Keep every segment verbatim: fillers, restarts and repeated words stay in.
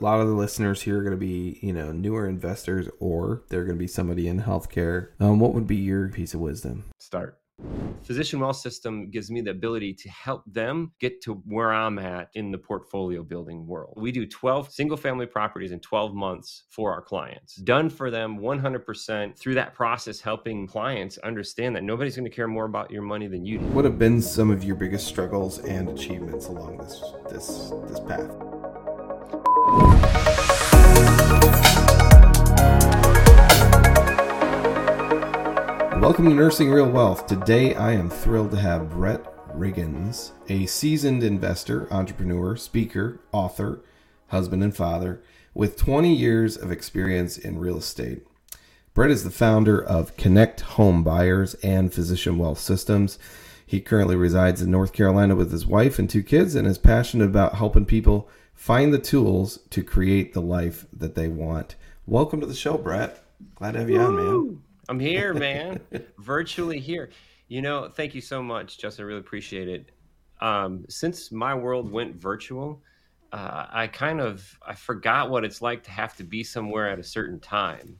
A lot of the listeners here are going to be, you know, newer investors, or they're going to be somebody in healthcare. Um, what would be your piece of wisdom? Start. Physician Wealth System gives me the ability to help them get to where I'm at in the portfolio building world. We do twelve single family properties in twelve months for our clients, done for them one hundred percent through that process, helping clients understand that nobody's going to care more about your money than you do. What have been some of your biggest struggles and achievements along this this this path? Welcome to Nursing Real Wealth. Today I am thrilled to have Brett Riggins, a seasoned investor, entrepreneur, speaker, author, husband, and father with twenty years of experience in real estate. Brett is the founder of Connect Home Buyers and Physician Wealth Systems. He currently resides in North Carolina with his wife and two kids and is passionate about helping people find the tools to create the life that they want. Welcome to the show, Brett. Glad to have you Woo! on, man. I'm here, man. Virtually here. You know, thank you so much, Justin. I really appreciate it. Um, since my world went virtual, uh, I kind of I forgot what it's like to have to be somewhere at a certain time.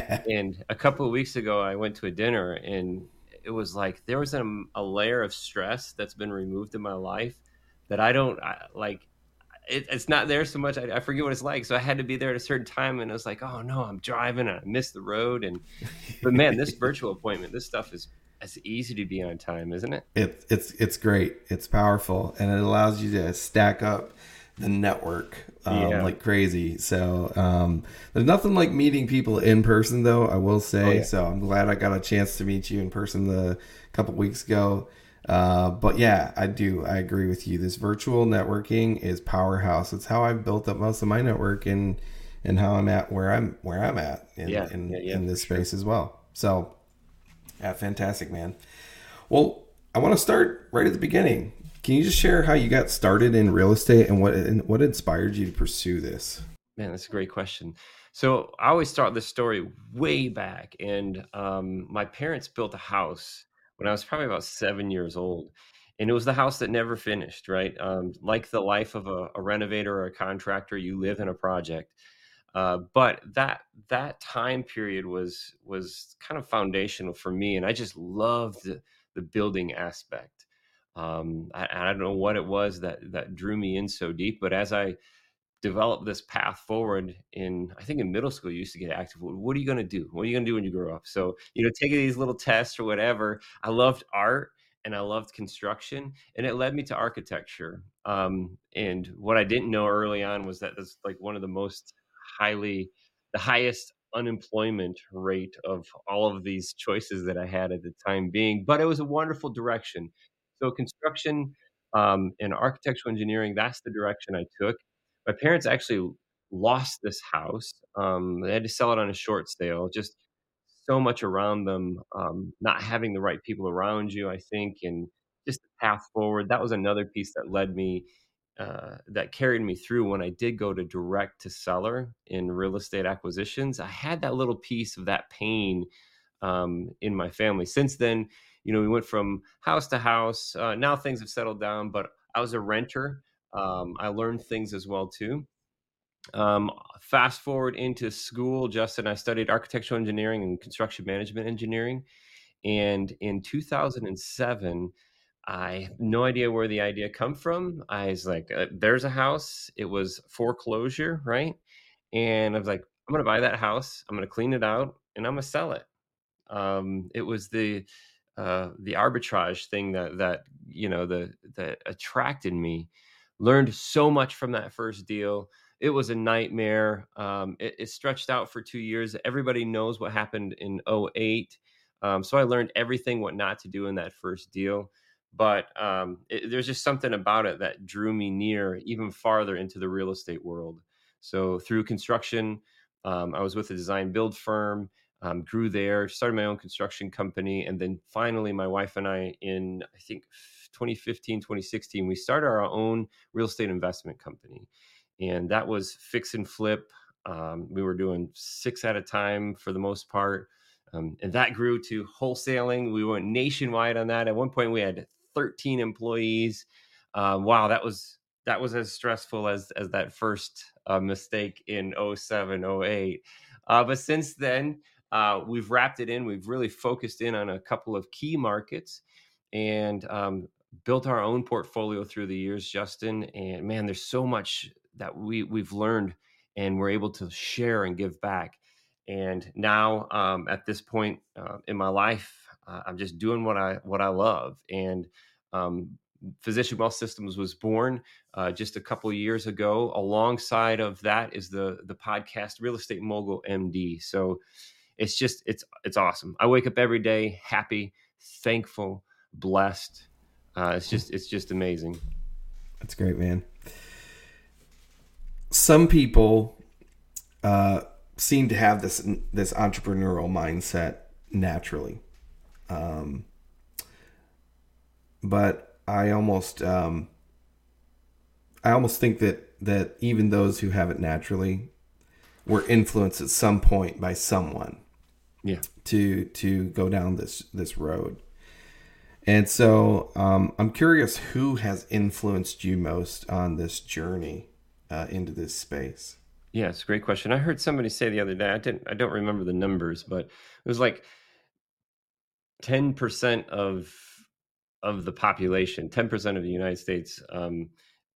And a couple of weeks ago, I went to a dinner, and it was like there was a, a layer of stress that's been removed in my life that I don't I, like. It, it's not there so much. I, I forget what it's like. So I had to be there at a certain time, and it was like, oh no, I'm driving and I missed the road. And but man, this virtual appointment, this stuff is it's easy to be on time, isn't it? It, it's it's great. It's powerful, and it allows you to stack up the network um, Yeah. like crazy. So um, there's nothing like meeting people in person, though, I will say. Oh, yeah. So I'm glad I got a chance to meet you in person the, a couple weeks ago. Uh, but yeah, I do. I agree with you. This virtual networking is powerhouse. It's how I've built up most of my network and and how I'm at where I'm where I'm at in Yeah, in, yeah, yeah, in this for sure. space as well. So yeah, fantastic, man. Well, I want to start right at the beginning. Can you just share how you got started in real estate and what and what inspired you to pursue this? Man, that's a great question. So I always start this story way back, and um, my parents built a house when I was probably about seven years old, and it was the house that never finished. Right, um, like the life of a, a renovator or a contractor, you live in a project. Uh, but that that time period was was kind of foundational for me, and I just loved the, the building aspect. Um, I, I don't know what it was that that drew me in so deep, but as I develop this path forward in I think in middle school you used to get active. What what are you going to do? What are you going to do when you grow up? So, you know, taking these little tests or whatever. I loved art and I loved construction, and it led me to architecture. Um, and what I didn't know early on was that that's like one of the most highly the highest unemployment rate of all of these choices that I had at the time being, but it was a wonderful direction. So construction um, and architectural engineering, that's the direction I took. My parents actually lost this house. Um, they had to sell it on a short sale. Just so much around them, um, not having the right people around you, I think, and just the path forward. That was another piece that led me, uh, that carried me through when I did go to direct to seller in real estate acquisitions. I had that little piece of that pain um, in my family. Since then, you know, we went from house to house. Uh, now things have settled down, but I was a renter. Um, I learned things as well too. Um, fast forward into school, Justin, I studied architectural engineering and construction management engineering. And in two thousand seven, I have no idea where the idea come from. I was like, uh, there's a house. It was foreclosure, right? And I was like, I'm going to buy that house. I'm going to clean it out and I'm going to sell it. Um, it was the uh, the arbitrage thing that that you know the that attracted me. Learned so much from that first deal. It was a nightmare. Um, it, it stretched out for two years. Everybody knows what happened in 'oh eight. Um, so I learned everything what not to do in that first deal. But um, it, there's just something about it that drew me near even farther into the real estate world. So through construction, um, I was with a design build firm, um, grew there, started my own construction company. And then finally, my wife and I, in I think twenty fifteen, twenty sixteen, we started our own real estate investment company. And that was fix and flip. Um, we were doing six at a time for the most part. Um, and that grew to wholesaling. We went nationwide on that. At one point, we had thirteen employees. Um, wow, that was that was as stressful as as that first uh, mistake in oh seven, oh eight. Uh, but since then, uh, we've wrapped it in. We've really focused in on a couple of key markets and um, built our own portfolio through the years, Justin. And man, there's so much that we we've learned, and we're able to share and give back. And now, um, at this point uh, in my life, uh, I'm just doing what I what I love. And um, Physician Wealth Systems was born uh, just a couple of years ago. Alongside of that is the the podcast Real Estate Mogul M D. So it's just it's it's awesome. I wake up every day happy, thankful, blessed. Uh, it's just it's just amazing. That's great, man. Some people uh, seem to have this this entrepreneurial mindset naturally, um, but I almost um, I almost think that that even those who have it naturally were influenced at some point by someone, yeah, to to go down this this road. And so um, I'm curious, who has influenced you most on this journey uh, into this space? Yeah, it's a great question. I heard somebody say the other day, I didn't I don't remember the numbers, but it was like ten percent of of the population, ten percent of the United States um,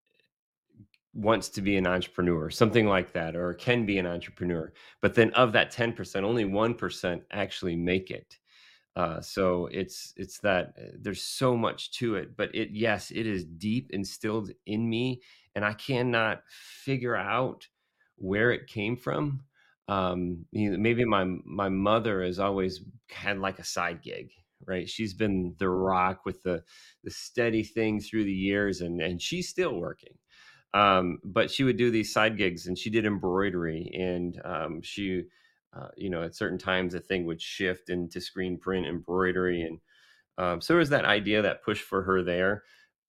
wants to be an entrepreneur, something like that, or can be an entrepreneur. But then of that ten percent, only one percent actually make it. Uh, so it's it's that uh, there's so much to it, but it yes, it is deep instilled in me, and I cannot figure out where it came from. Um, you know, maybe my my mother has always had like a side gig, right? She's been the rock with the the steady thing through the years, and and she's still working. Um, but she would do these side gigs, and she did embroidery, and um, she uh, you know, at certain times the thing would shift into screen print embroidery. And um, so there was that idea, that push for her there.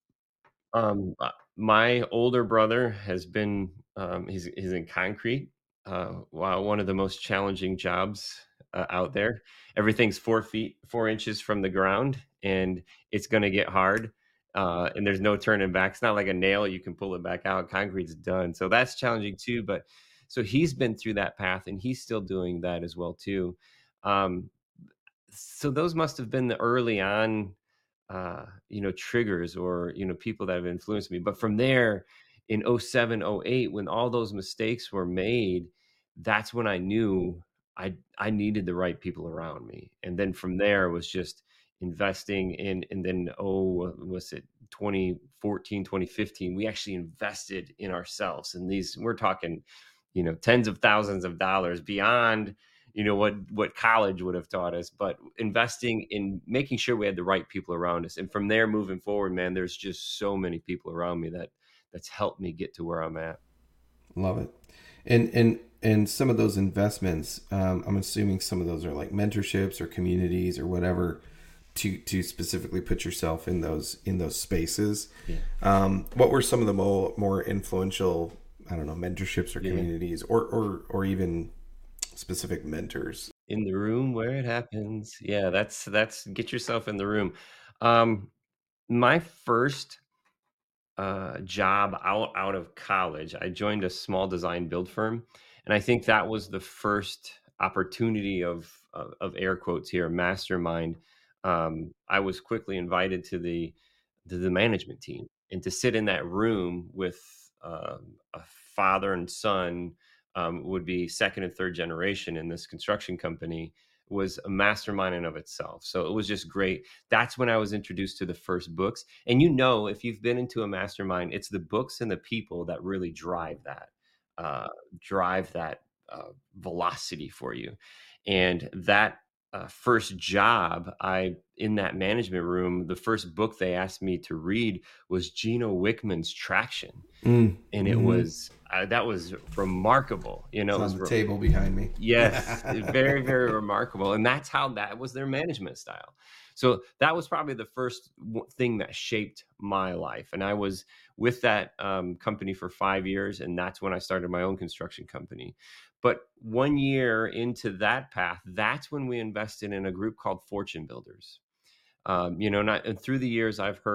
Um, uh, my older brother has been um, he's he's in concrete. Uh, wow, one of the most challenging jobs uh, out there. Everything's four feet four inches from the ground, and it's going to get hard. Uh, and there's no turning back. It's not like a nail you can pull it back out. Concrete's done, so that's challenging too. But so he's been through that path, and he's still doing that as well too. Um, so those must have been the early on uh, you know, triggers, or, you know, people that have influenced me. But from there, in oh seven, oh eight, when all those mistakes were made, that's when I knew I I needed the right people around me. And then from there was just investing in, and then, oh, what was it twenty fourteen, twenty fifteen, we actually invested in ourselves. And these, we're talking, you know, tens of thousands of dollars beyond you know what what college would have taught us, but investing in making sure we had the right people around us. And from there moving forward, man, there's just so many people around me that that's helped me get to where I'm at. Love it. And and and some of those investments, um, I'm assuming some of those are like mentorships or communities or whatever, to to specifically put yourself in those in those spaces. Yeah. Um, what were some of the more more influential, I don't know, mentorships or Yeah. communities, or or or even specific mentors? In the room where it happens. Yeah, that's that's get yourself in the room. Um, my first uh, job out out of college, I joined a small design build firm, and I think that was the first opportunity of of, of air quotes here, mastermind. Um, I was quickly invited to the to the management team, and to sit in that room with um, a father and son, um, would be second and third generation in this construction company, was a mastermind in of itself. So it was just great. That's when I was introduced to the first books. And you know, if you've been into a mastermind, it's the books and the people that really drive that, uh, drive that uh, velocity for you. And that uh, first job, I in that management room, the first book they asked me to read was Gino Wickman's Traction, Mm, and it mm-hmm. was uh, that was remarkable. You know, It's it on was the re- table behind me. yes, very, very remarkable. And that's how that was their management style. So that was probably the first w- thing that shaped my life. And I was with that um, company for five years. And that's when I started my own construction company. But one year into that path, that's when we invested in a group called Fortune Builders. Um, you know, not and through the years, I've heard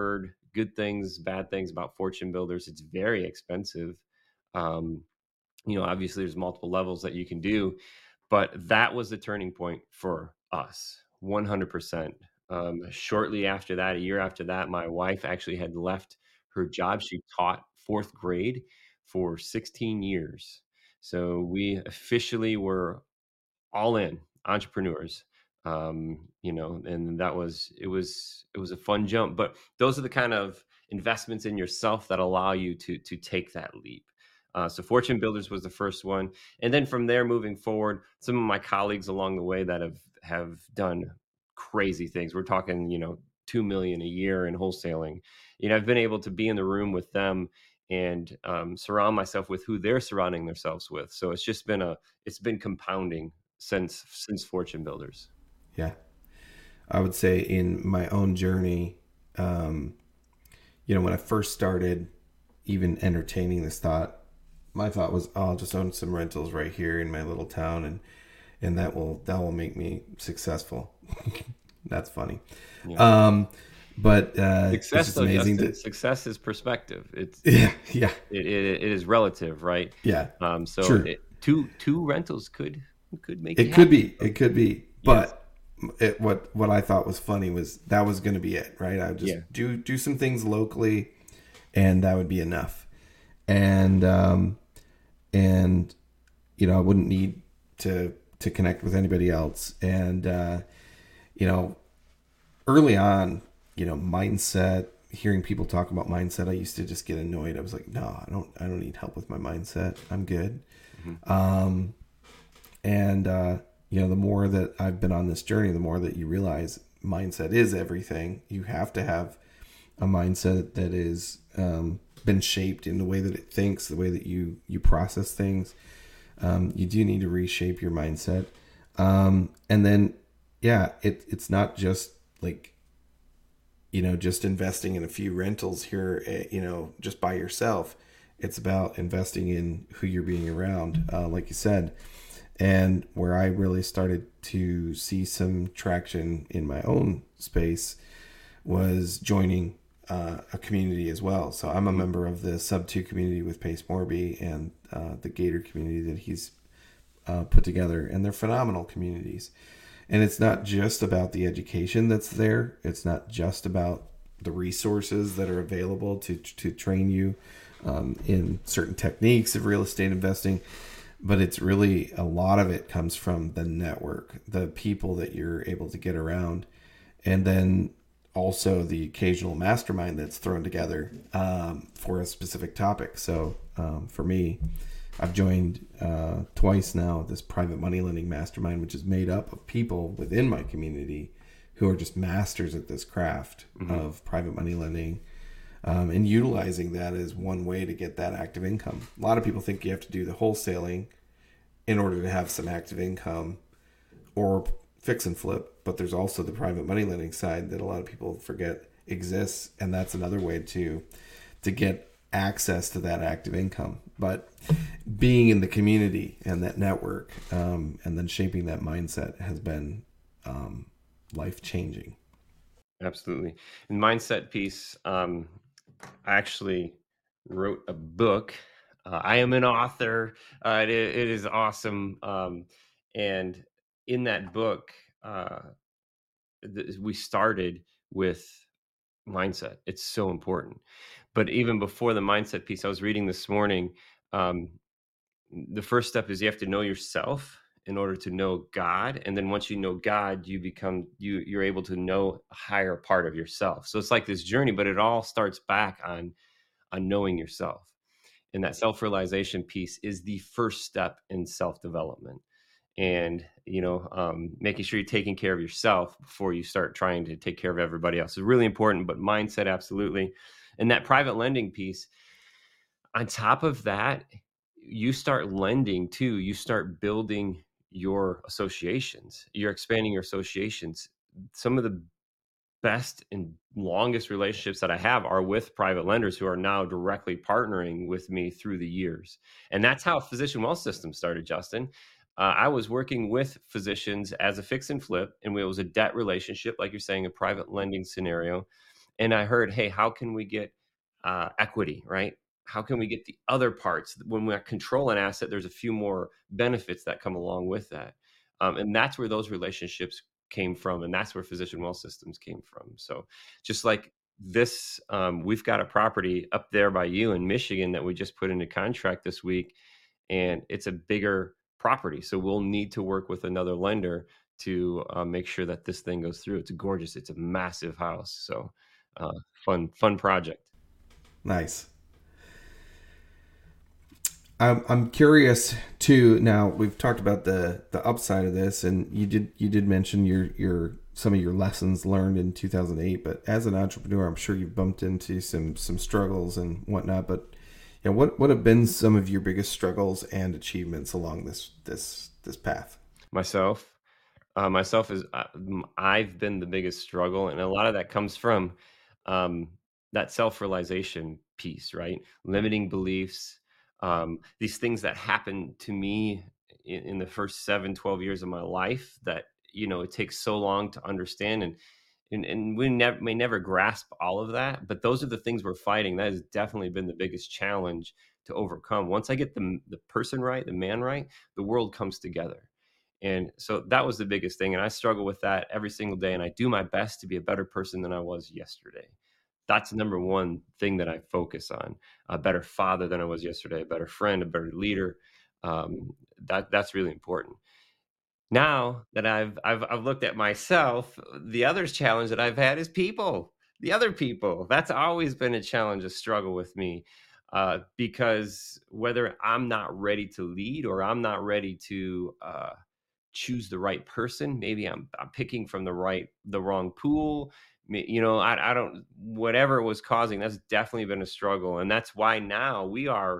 good things, bad things about fortune builders. It's very expensive. Um, you know, obviously there's multiple levels that you can do, but that was the turning point for us, one hundred percent. Um, shortly after that, a year after that, my wife actually had left her job. She taught fourth grade for sixteen years. So we officially were all in entrepreneurs. Um, you know, and that was it was it was a fun jump. But those are the kind of investments in yourself that allow you to to take that leap. Uh, so Fortune Builders was the first one, and then from there moving forward, some of my colleagues along the way that have have done crazy things. We're talking, you know, two million a year in wholesaling. You know, I've been able to be in the room with them and um, surround myself with who they're surrounding themselves with. So it's just been a it's been compounding since since Fortune Builders. Yeah. I would say in my own journey, um, you know, when I first started even entertaining this thought, my thought was, oh, I'll just own some rentals right here in my little town, and and that will that will make me successful. That's funny. Yeah. Um, but uh, it's Success, just though, amazing Justin, that success is perspective. It's yeah, yeah, it, it, it is relative, right? yeah. Um, so Sure. it, two two rentals could could make you It could happy. be. It could be. Yes. But it, what what I thought was funny was that was going to be it, right? I would just Yeah. do do some things locally, and that would be enough. And um, and you know, I wouldn't need to to connect with anybody else. And uh, you know, early on, you know, mindset. Hearing people talk about mindset, I used to just get annoyed. I was like, no, I don't. I don't need help with my mindset. I'm good. Mm-hmm. Um, and uh, you know, the more that I've been on this journey, the more that you realize mindset is everything. You have to have a mindset that is um, been shaped in the way that it thinks, the way that you you process things. Um, you do need to reshape your mindset, um, and then yeah, it it's not just like, you know, just investing in a few rentals here, eh, you know, just by yourself. It's about investing in who you're being around, uh, like you said. And where I really started to see some traction in my own space was joining uh, a community as well. So I'm a Mm-hmm. member of the Sub two community with Pace Morby and uh, the Gator community that he's uh, put together. And they're phenomenal communities. And it's not just about the education that's there. It's not just about the resources that are available to to train you um, in certain techniques of real estate investing, but it's really a lot of it comes from the network, the people that you're able to get around, and then also the occasional mastermind that's thrown together um, for a specific topic. So um, for me, I've joined uh, twice now this private money lending mastermind, which is made up of people within my community who are just masters at this craft Mm-hmm. of private money lending, um, and utilizing that as one way to get that active income. A lot of people think you have to do the wholesaling in order to have some active income or fix and flip, but there's also the private money lending side that a lot of people forget exists, and that's another way to to get access to that active income. But being in the community and that network, um, and then shaping that mindset has been um, life changing. Absolutely. And mindset piece, um, I actually wrote a book. Uh, I am an author. Uh, it, i- it is awesome. Um, and in that book, uh, th- we started with mindset. It's so important. But even before the mindset piece, I was reading this morning. Um, the first step is you have to know yourself in order to know God, and then once you know God, you become you you're able to know a higher part of yourself. So it's like this journey, but it all starts back on on knowing yourself. And that self-realization piece is the first step in self-development. And you know, um, making sure you're taking care of yourself before you start trying to take care of everybody else is really important. But mindset, absolutely. And that private lending piece, on top of that, you start lending too. You start building your associations. You're expanding your associations. Some of the best and longest relationships that I have are with private lenders who are now directly partnering with me through the years. And that's how Physician Wealth System started, Justin. Uh, I was working with physicians as a fix and flip, and it was a debt relationship, like you're saying, a private lending scenario. and I heard, "Hey, how can we get uh, equity, right? How can we get the other parts? When we control an asset, there's a few more benefits that come along with that." Um, and that's where those relationships came from, and that's where Physician Wealth Systems came from. So, just like this, um, we've got a property up there by you in Michigan that we just put into contract this week, and it's a bigger property. So we'll need to work with another lender to uh, make sure that this thing goes through. It's gorgeous. It's a massive house. So uh, fun, fun project. Nice. I'm I'm curious too. Now we've talked about the the upside of this, and you did you did mention your your some of your lessons learned in two thousand eight. But as an entrepreneur, I'm sure you've bumped into some some struggles and whatnot. But you know, what what have been some of your biggest struggles and achievements along this this this path? Myself, uh, myself is uh, m- I've been the biggest struggle, and a lot of that comes from um, that self-realization piece, right? Limiting beliefs, um, these things that happened to me in, in the first seven, twelve years of my life that, you know, it takes so long to understand, and and, and we never may never grasp all of that, but those are the things we're fighting. That has definitely been the biggest challenge to overcome. Once I get the the person right, the man right, the world comes together. And so that was the biggest thing, and I struggle with that every single day, and I do my best to be a better person than I was yesterday. That's the number one thing that I focus on. A better father than I was yesterday, a better friend, a better leader. Um, that that's really important. Now that I've I've I've looked at myself, the other challenge that I've had is people. The other people. That's always been a challenge, a struggle with me. Uh, because whether I'm not ready to lead or I'm not ready to uh, choose the right person. Maybe I'm I'm picking from the right the wrong pool. Me- You know, I I don't whatever was causing that's definitely been a struggle, and that's why now we are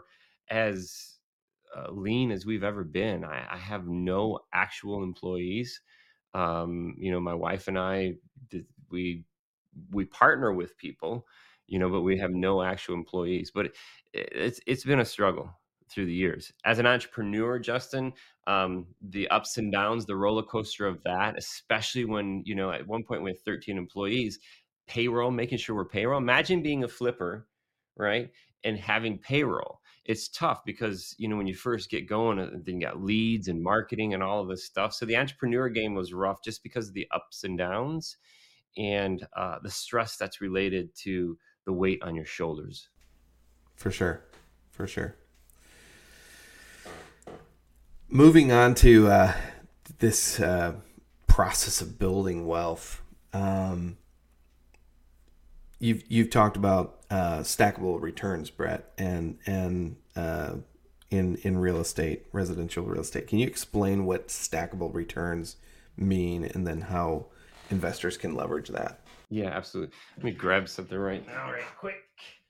as uh, lean as we've ever been. I, I have no actual employees. Um, you know, my wife and I did, we we partner with people, you know, but we have no actual employees. But it, it's it's been a struggle through the years as an entrepreneur, Justin. Um, the ups and downs, the roller coaster of that, especially when, you know, at one point we had thirteen employees, payroll, making sure we're payroll. Imagine being a flipper, right? And having payroll. It's tough because, you know, when you first get going, uh, then you got leads and marketing and all of this stuff. So the entrepreneur game was rough just because of the ups and downs and uh, the stress that's related to the weight on your shoulders. For sure, for sure. Moving on to uh, this uh, process of building wealth. Um, you've you've talked about uh, stackable returns, Brett, and and uh, in in real estate, residential real estate. Can you explain what stackable returns mean, and then how investors can leverage that? Yeah, absolutely. Let me grab something right now, right quick.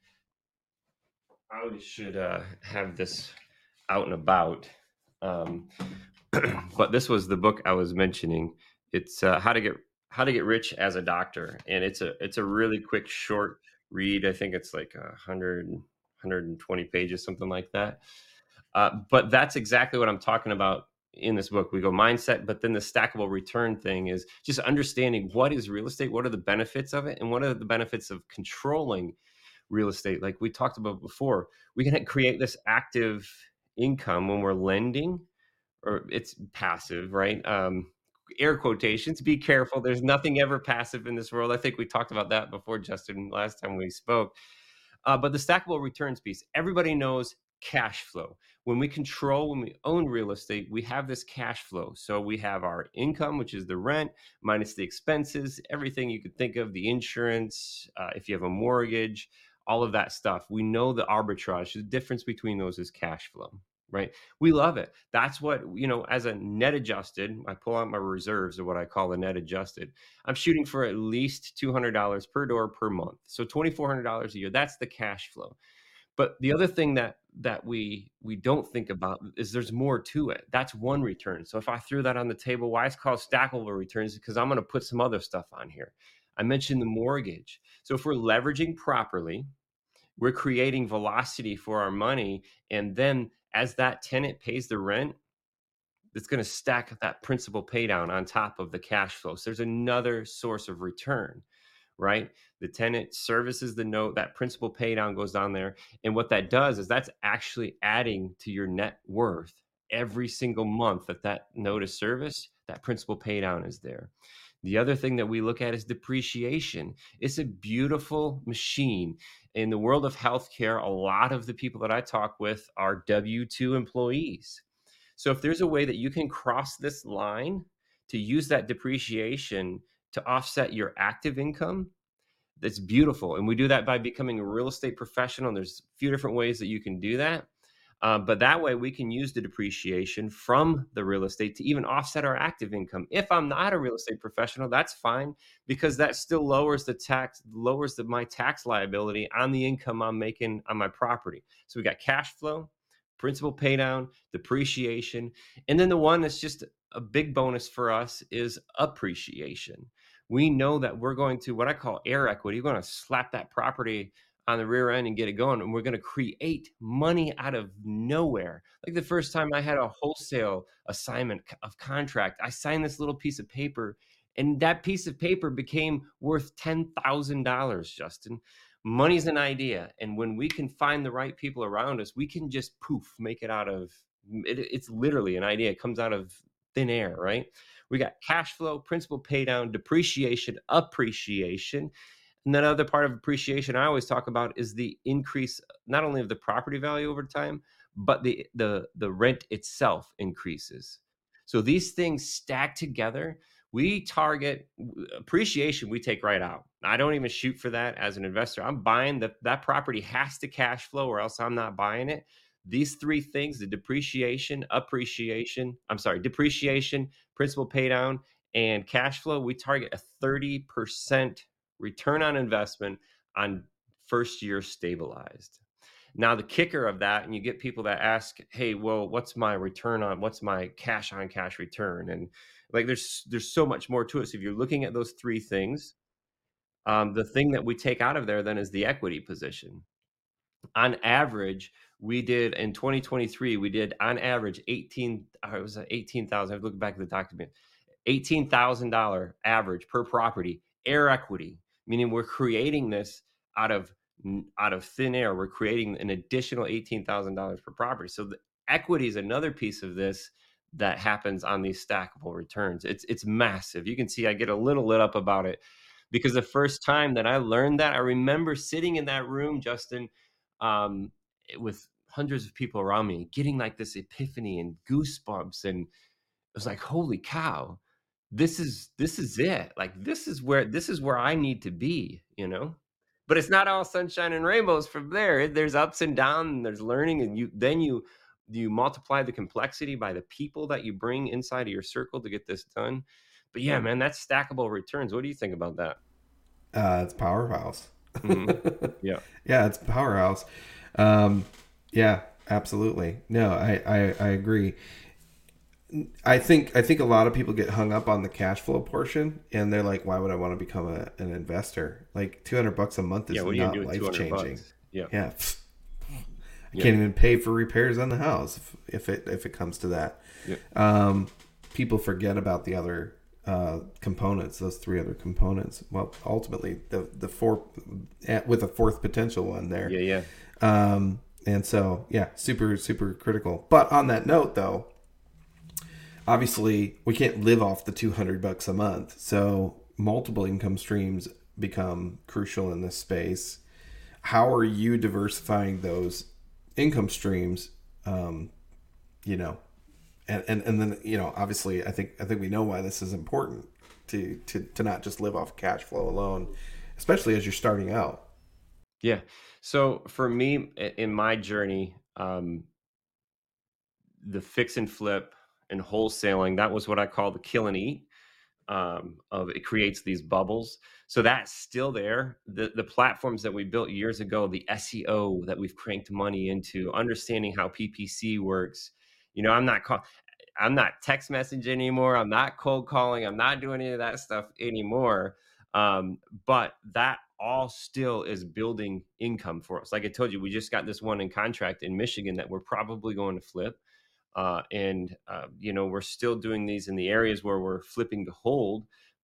I should uh, have this out and about. Um, but this was the book I was mentioning. It's uh, how to get how to get rich as a doctor, and it's a it's a really quick, short read. I think it's like a hundred hundred and twenty pages, something like that. Uh, but that's exactly what I'm talking about in this book. We go mindset, but then the stackable return thing is just understanding what is real estate, what are the benefits of it, and what are the benefits of controlling real estate. Like we talked about before, we can create this active income when we're lending, or it's passive, right? Um, air quotations. Be careful. There's nothing ever passive in this world. I think we talked about that before, Justin, last time we spoke. Uh, but the stackable returns piece, everybody knows cash flow. When we control, when we own real estate, we have this cash flow. So we have our income, which is the rent, minus the expenses, everything you could think of, the insurance, uh, if you have a mortgage, all of that stuff. We know the arbitrage, the difference between those is cash flow, right? We love it. That's what, you know, as a net adjusted, I pull out my reserves, or what I call a net adjusted. I'm shooting for at least two hundred dollars per door per month. So twenty-four hundred dollars a year. That's the cash flow. But the other thing that that we we don't think about is there's more to it. That's one return. So if I threw that on the table, why it's called stackable returns? Because I'm going to put some other stuff on here. I mentioned the mortgage. So if we're leveraging properly, we're creating velocity for our money, and then as that tenant pays the rent, it's going to stack that principal pay down on top of the cash flow. So there's another source of return, right? The tenant services the note, that principal pay down goes down there. And what that does is that's actually adding to your net worth every single month that that note is serviced, that principal pay down is there. The other thing that we look at is depreciation. It's a beautiful machine. In the world of healthcare, a lot of the people that I talk with are W two employees. So if there's a way that you can cross this line to use that depreciation to offset your active income, that's beautiful. And we do that by becoming a real estate professional. And there's a few different ways that you can do that. Um, but that way we can use the depreciation from the real estate to even offset our active income. If I'm not a real estate professional, that's fine, because that still lowers the tax, lowers the, my tax liability on the income I'm making on my property. So we got cash flow, principal pay down, depreciation. And then the one that's just a big bonus for us is appreciation. We know that we're going to, what I call air equity, we're going to slap that property on the rear end and get it going. And we're going to create money out of nowhere. Like the first time I had a wholesale assignment of contract, I signed this little piece of paper, and that piece of paper became worth ten thousand dollars, Justin. Money's an idea. And when we can find the right people around us, we can just poof, make it out of, it, it's literally an idea. It comes out of thin air, right? We got cash flow, principal pay down, depreciation, appreciation. And that other part of appreciation I always talk about is the increase, not only of the property value over time, but the the the rent itself increases. So these things stack together. We target appreciation, we take right out. I don't even shoot for that as an investor. I'm buying that that property has to cash flow or else I'm not buying it. These three things, the depreciation, appreciation, I'm sorry, depreciation, principal pay down, and cash flow, we target a thirty percent return on investment on first year stabilized. Now, the kicker of that, and you get people that ask, hey, well, what's my return on, what's my cash on cash return? And like, there's, there's so much more to it. So if you're looking at those three things, um, the thing that we take out of there then is the equity position. On average, we did in twenty twenty-three, we did on average eighteen, uh, it was eighteen thousand. I've looked back at the document, eighteen thousand dollars average per property, air equity, meaning we're creating this out of out of thin air. We're creating an additional eighteen thousand dollars per property. So the equity is another piece of this that happens on these stackable returns. It's it's massive. You can see I get a little lit up about it because the first time that I learned that, I remember sitting in that room, Justin, um, with hundreds of people around me, getting like this epiphany and goosebumps, and it was like, holy cow, this is this is it. Like this is where this is where I need to be, you know. But it's not all sunshine and rainbows from there. There's ups and downs, and there's learning, and you then you you multiply the complexity by the people that you bring inside of your circle to get this done. But yeah, man, that's stackable returns. What do you think about that? Uh, it's powerhouse. Mm-hmm. Yeah, yeah, it's powerhouse. Um, yeah, absolutely. No, I, I, I agree. I think I think a lot of people get hung up on the cash flow portion, and they're like, "Why would I want to become a, an investor? Like two hundred bucks a month is yeah. What are you not doing? life changing." Yeah, Yeah, I yeah. can't even pay for repairs on the house if, if it if it comes to that. Yeah. Um, people forget about the other uh, components, those three other components. Well, ultimately, the the four with a fourth potential one there. Yeah, yeah. Um, and so, yeah, super super critical. But on that note, though, obviously we can't live off the two hundred bucks a month. So multiple income streams become crucial in this space. How are you diversifying those income streams? Um, you know, and, and, and then, you know, obviously I think, I think we know why this is important to, to, to not just live off cash flow alone, especially as you're starting out. Yeah. So for me in my journey, um, the fix and flip and wholesaling, that was what I call the kill and eat. Um, of it creates these bubbles. So that's still there. The the platforms that we built years ago, the S E O that we've cranked money into, understanding how P P C works. You know, I'm not call, I'm not text messaging anymore. I'm not cold calling. I'm not doing any of that stuff anymore. Um, but that all still is building income for us. Like I told you, we just got this one in contract in Michigan that we're probably going to flip. Uh, and, uh, you know, we're still doing these in the areas where we're flipping to hold,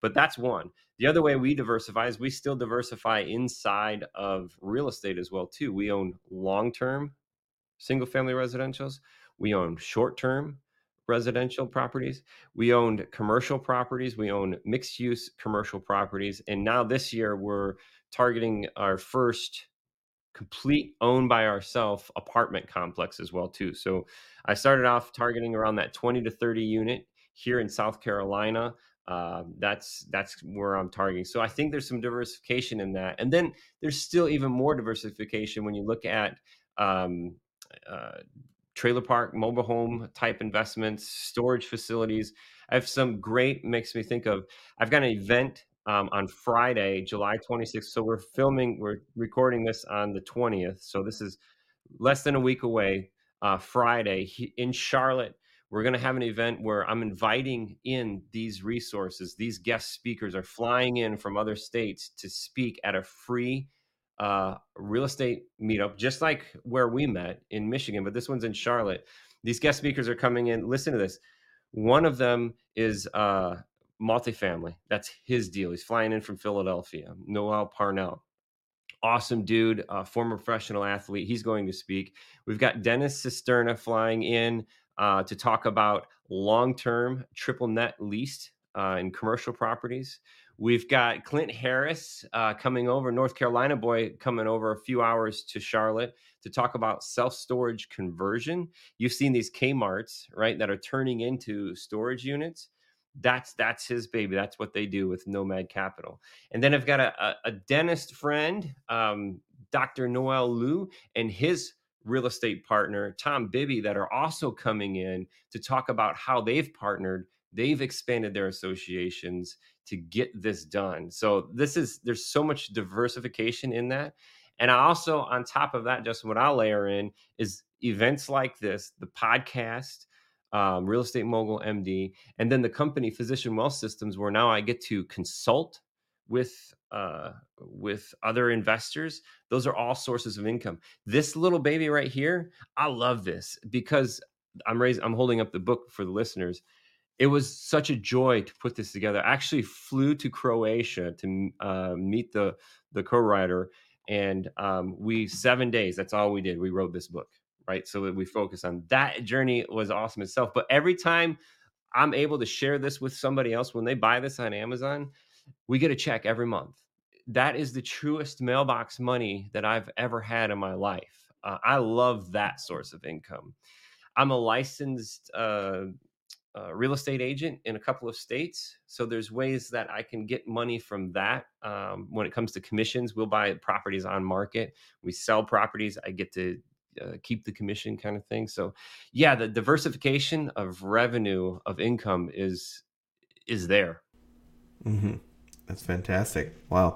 but that's one. The other way we diversify is we still diversify inside of real estate as well too. We own long-term single family residentials. We own short-term residential properties. We owned commercial properties. We own mixed use commercial properties. And now this year we're targeting our first complete owned by ourself apartment complex as well too. So I started off targeting around that twenty to thirty unit here in South Carolina. Uh, that's that's where I'm targeting. So I think there's some diversification in that, and then there's still even more diversification when you look at um, uh, trailer park, mobile home type investments, storage facilities. I have some great, makes me think of, I've got an event um, on Friday, July twenty-sixth. So we're filming, we're recording this on the twentieth. So this is less than a week away, uh, Friday he, in Charlotte. We're going to have an event where I'm inviting in these resources. These guest speakers are flying in from other states to speak at a free uh, real estate meetup, just like where we met in Michigan, but this one's in Charlotte. These guest speakers are coming in. Listen to this. One of them is uh, multifamily. That's his deal. He's flying in from Philadelphia. Noel Parnell, awesome dude, uh, former professional athlete. He's going to speak. We've got Dennis Cisterna flying in uh, to talk about long-term triple net leased uh, in commercial properties. We've got Clint Harris uh, coming over, North Carolina boy, coming over a few hours to Charlotte to talk about self-storage conversion. You've seen these Kmarts, right, that are turning into storage units. That's that's his baby. That's what they do with Nomad Capital. And then I've got a, a, a dentist friend, um, Doctor Noel Liu, and his real estate partner, Tom Bibby, that are also coming in to talk about how they've partnered. They've expanded their associations to get this done. So this is, there's so much diversification in that. And I also, on top of that, just what I'll layer in is events like this, the podcast, um, Real Estate Mogul M D, and then the company Physician Wealth Systems, where now I get to consult with uh, with other investors. Those are all sources of income. This little baby right here, I love this because I'm raising, I'm holding up the book for the listeners. It was such a joy to put this together. I actually flew to Croatia to uh, meet the the co-writer, and um, we seven days. That's all we did. We wrote this book, right? So that we focus on that journey was awesome itself. But every time I'm able to share this with somebody else, when they buy this on Amazon, we get a check every month. That is the truest mailbox money that I've ever had in my life. Uh, I love that source of income. I'm a licensed uh, uh, real estate agent in a couple of states. So there's ways that I can get money from that. Um, when it comes to commissions, we'll buy properties on market. We sell properties. I get to uh, keep the commission kind of thing. So yeah, the diversification of revenue, of income is, is there. Mm-hmm. That's fantastic. Wow.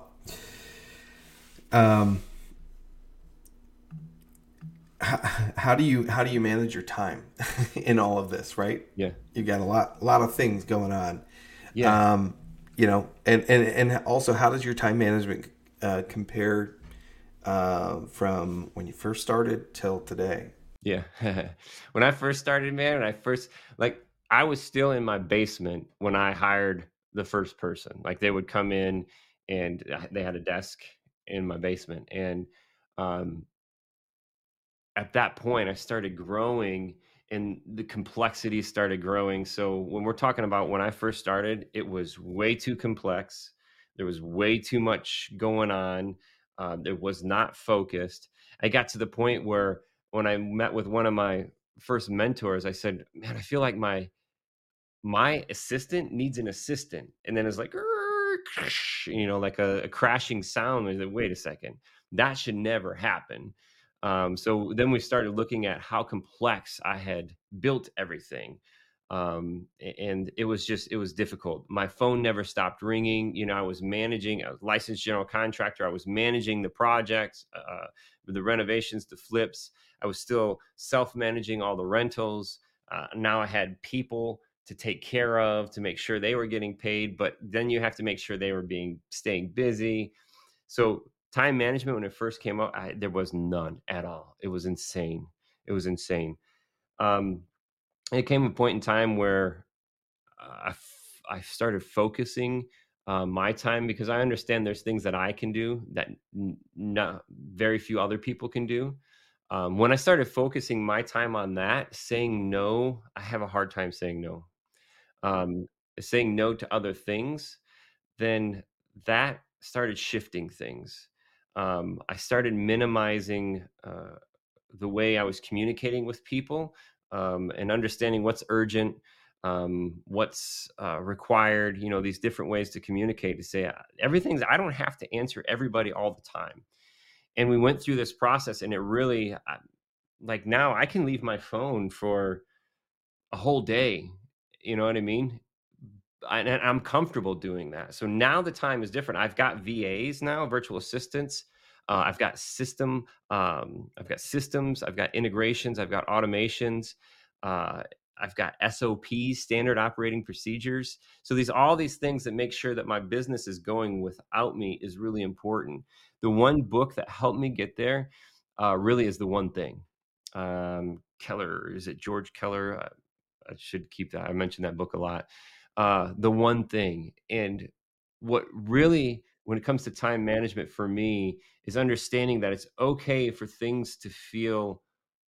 Um, how, how do you how do you manage your time in all of this? Right. Yeah. You got a lot a lot of things going on. Yeah. Um, you know, and, and and also, how does your time management uh, compare uh, from when you first started till today? Yeah. When I first started, man, when I first, like, I was still in my basement when I hired the first person. Like, they would come in and uh, they had a desk in my basement. And um, at that point, I started growing and the complexity started growing. So when we're talking about when I first started, it was way too complex. There was way too much going on. Um, it was not focused. I got to the point where when I met with one of my first mentors, I said, man, I feel like my my assistant needs an assistant. And then it's like, you know, like a, a crashing sound. Like, wait a second, that should never happen. Um, so then we started looking at how complex I had built everything. Um, and it was just, it was difficult. My phone never stopped ringing. You know, I was managing, a licensed general contractor. I was managing the projects, uh, the renovations, the flips. I was still self-managing all the rentals. Uh, now I had people to take care of, to make sure they were getting paid, but then you have to make sure they were being staying busy. So time management, when it first came out, I, there was none at all. It was insane. It was insane. Um, it came a point in time where uh, I, f- I started focusing uh, my time because I understand there's things that I can do that n- not very few other people can do. Um, when I started focusing my time on that, saying no, I have a hard time saying no. Um, saying no to other things, then that started shifting things. Um, I started minimizing uh, the way I was communicating with people, um, and understanding what's urgent, um, what's uh, required. You know, these different ways to communicate. To say uh, everything's. I don't have to answer everybody all the time. And we went through this process, and it really, uh, like now, I can leave my phone for a whole day. You know what I mean? And I'm comfortable doing that. So now the time is different. I've got V As now, virtual assistants. Uh, I've got system. Um, I've got systems. I've got integrations. I've got automations. Uh, I've got S O Ps, standard operating procedures. So these all these things that make sure that my business is going without me is really important. The one book that helped me get there uh, really is the one thing. Um, Keller, is it George Keller? Uh, I should keep that. I mentioned that book a lot. Uh, the one thing, and what really, when it comes to time management for me, is understanding that it's okay for things to feel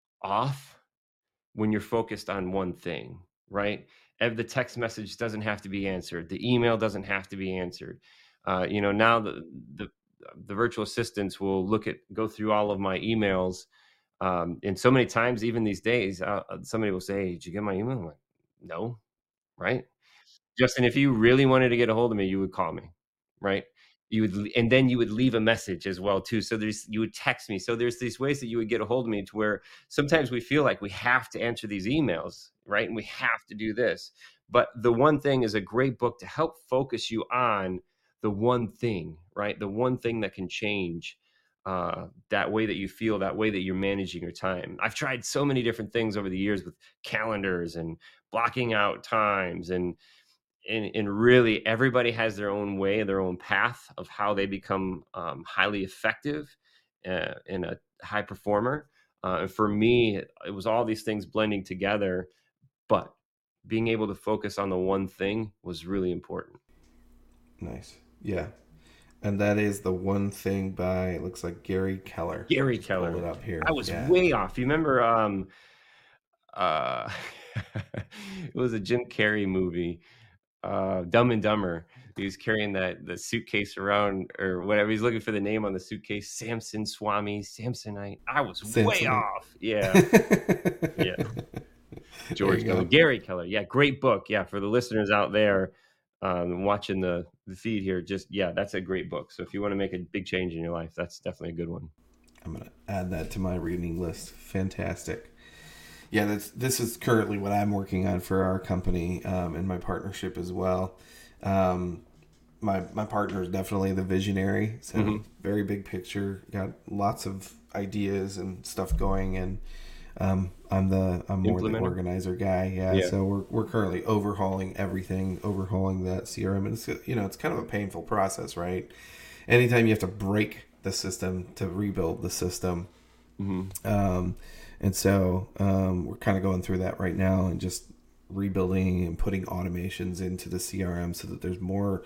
off when you're focused on one thing, right? If the text message doesn't have to be answered, the email doesn't have to be answered. Uh, you know, now the, the the virtual assistants will look at go through all of my emails, um, and so many times, even these days, uh, somebody will say, hey, "Did you get my email?" I'm like, no, right? Justin, if you really wanted to get a hold of me, you would call me, right? You would, and then you would leave a message as well too. So there's, you would text me. So there's these ways that you would get a hold of me to where sometimes we feel like we have to answer these emails, right? And we have to do this. But the one thing is a great book to help focus you on the one thing, right? The one thing that can change uh, that way that you feel, that way that you're managing your time. I've tried so many different things over the years with calendars and blocking out times and and, and really everybody has their own way, their own path of how they become um, highly effective uh, and a high performer. Uh, and for me, it, it was all these things blending together, but being able to focus on the one thing was really important. Nice. Yeah. And that is the one thing by, it looks like Gary Keller. Gary Just pulled Keller. it up here. I was Yeah. way off. You remember um uh it was a Jim Carrey movie, uh Dumb and Dumber. He was carrying that the suitcase around or whatever. He's looking for the name on the suitcase. Samson Swami, Samsonite. I was way Samsonite. off. Yeah. Yeah. There George you Keller. go. Gary Keller. Yeah, great book. Yeah, for the listeners out there um watching the the feed here, just yeah, that's a great book. So if you want to make a big change in your life, that's definitely a good one. I'm going to add that to my reading list. Fantastic. Yeah, that's, this is currently what I'm working on for our company um, and my partnership as well. Um, my my partner is definitely the visionary, so Mm-hmm. very big picture. Got lots of ideas and stuff going, and um, I'm the I'm more the Implementer. organizer guy. Yeah, Yeah. so we're we're currently overhauling everything, overhauling that C R M, and it's you know it's kind of a painful process, right? Anytime you have to break the system to rebuild the system. Mm-hmm. Um, and so um, we're kind of going through that right now and just rebuilding and putting automations into the C R M so that there's more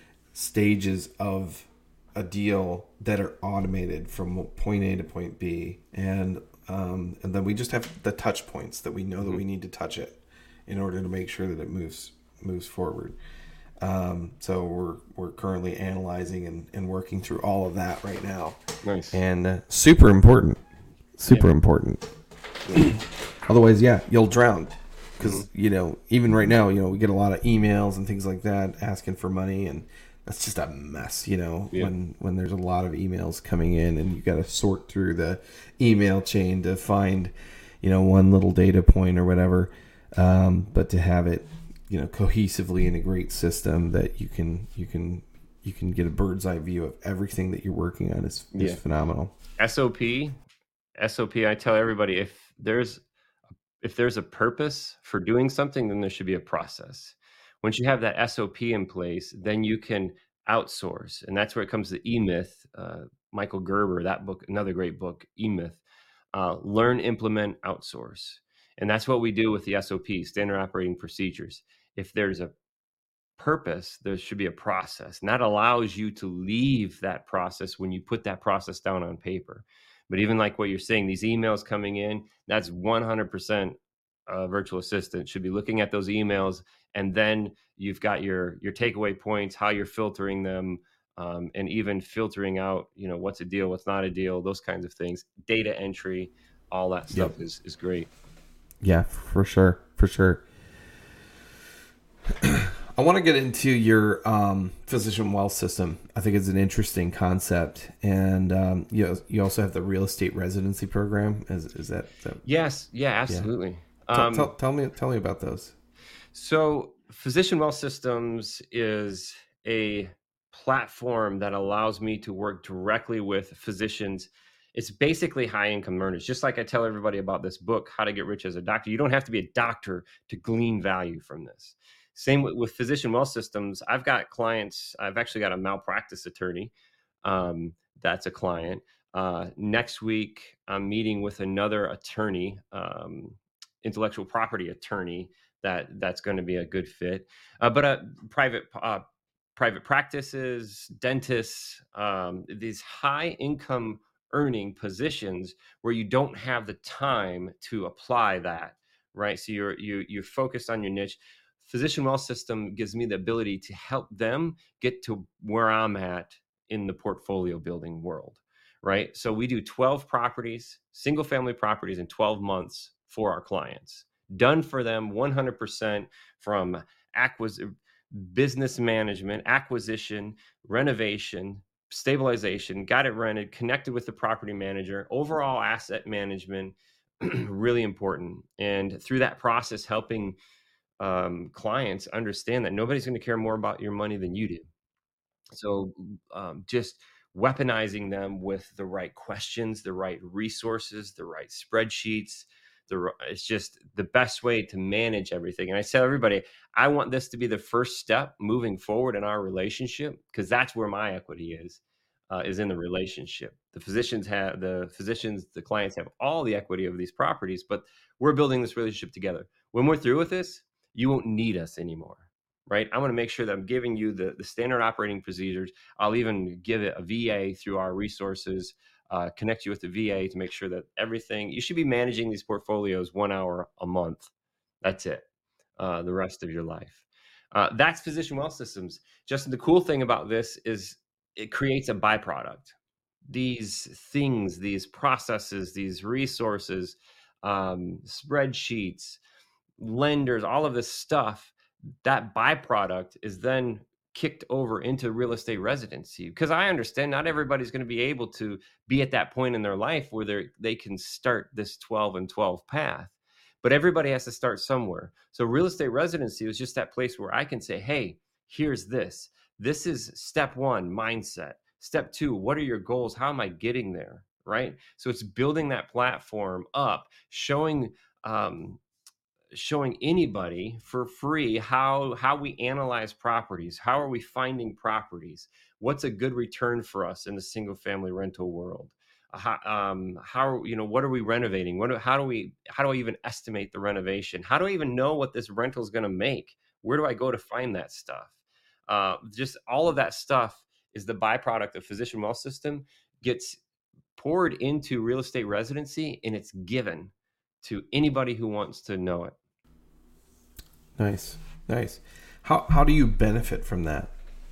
stages of a deal that are automated from point A to point B. And um, and then we just have the touch points that we know Mm-hmm. that we need to touch it in order to make sure that it moves moves forward. Um, so we're we're currently analyzing and, and working through all of that right now. Nice. And uh, super important. Super Yeah. important. Otherwise, yeah, you'll drown. Because, Mm-hmm. you know, even right now, you know, we get a lot of emails and things like that asking for money. And that's just a mess, you know, Yeah. when, when there's a lot of emails coming in and you got to sort through the email chain to find, you know, one little data point or whatever. Um, but to have it, you know, cohesively in a great system that you can, you can, you can get a bird's eye view of everything that you're working on is, is Yeah. phenomenal. S O P. S O P, I tell everybody if there's if there's a purpose for doing something, then there should be a process. Once you have that S O P in place, then you can outsource. And that's where it comes to E-Myth, uh, Michael Gerber, that book, another great book, E-Myth. Uh, learn, implement, outsource. And that's what we do with the S O P, standard operating procedures. If there's a purpose, there should be a process, and that allows you to leave that process when you put that process down on paper. But even like what you're saying, these emails coming in, that's one hundred percent a virtual assistant should be looking at those emails, and then you've got your your takeaway points, how you're filtering them, um, and even filtering out, you know, what's a deal, what's not a deal, those kinds of things. Data entry, all that Yep. stuff is is great. Yeah, for sure, for sure. I want to get into your um, physician wealth system. I think it's an interesting concept, and um, you know, you also have the real estate residency program. Is is that, that Yes, yeah, yeah? absolutely. Tell, tell, Um, tell me tell me about those. So, Physician Wealth Systems is a platform that allows me to work directly with physicians. It's basically high income earners. Just like I tell everybody about this book, How to Get Rich as a Doctor, you don't have to be a doctor to glean value from this. Same with, with Physician Wealth Systems. I've got clients, I've actually got a malpractice attorney um, that's a client. Uh, next week, I'm meeting with another attorney, um, intellectual property attorney that that's going to be a good fit. Uh, but uh, private uh, private practices, dentists, um, these high income earning positions where you don't have the time to apply that, right? So you're you you're focused on your niche. Physician Wealth System gives me the ability to help them get to where I'm at in the portfolio building world, right? So we do twelve properties, single family properties in twelve months for our clients, done for them one hundred percent from acquisition, business management, acquisition, renovation, stabilization, got it rented, connected with the property manager, overall asset management, really important. And through that process, helping um, clients understand that nobody's going to care more about your money than you do. So, um, just weaponizing them with the right questions, the right resources, the right spreadsheets. The r- it's just the best way to manage everything. And I tell everybody, I want this to be the first step moving forward in our relationship because that's where my equity is, uh, is in the relationship. The physicians have the physicians, the clients have all the equity of these properties, but we're building this relationship together. When we're through with this, you won't need us anymore, right? I want to make sure that I'm giving you the, the standard operating procedures. I'll even give it a V A through our resources, uh, connect you with the V A to make sure that everything, you should be managing these portfolios one hour a month. That's it, uh, the rest of your life. Uh, that's Physician Wealth Systems. Justin, the cool thing about this is it creates a byproduct. These things, these processes, these resources, um, spreadsheets, lenders, all of this stuff, that byproduct is then kicked over into real estate residency. Because I understand not everybody's going to be able to be at that point in their life where they they can start this twelve and twelve path. But everybody has to start somewhere. So real estate residency is just that place where I can say, hey, here's this. This is step one, mindset. Step two, what are your goals? How am I getting there? Right. So it's building that platform up, showing um, showing anybody for free how how we analyze properties, how are we finding properties, what's a good return for us in the single family rental world, uh, how, um, how you know what are we renovating, what do, how do we how do I even estimate the renovation, how do I even know what this rental is going to make, where do I go to find that stuff, uh, just all of that stuff is the byproduct of Physician Wealth System, gets poured into real estate residency, and it's given to anybody who wants to know it. Nice, nice. How how do you benefit from that?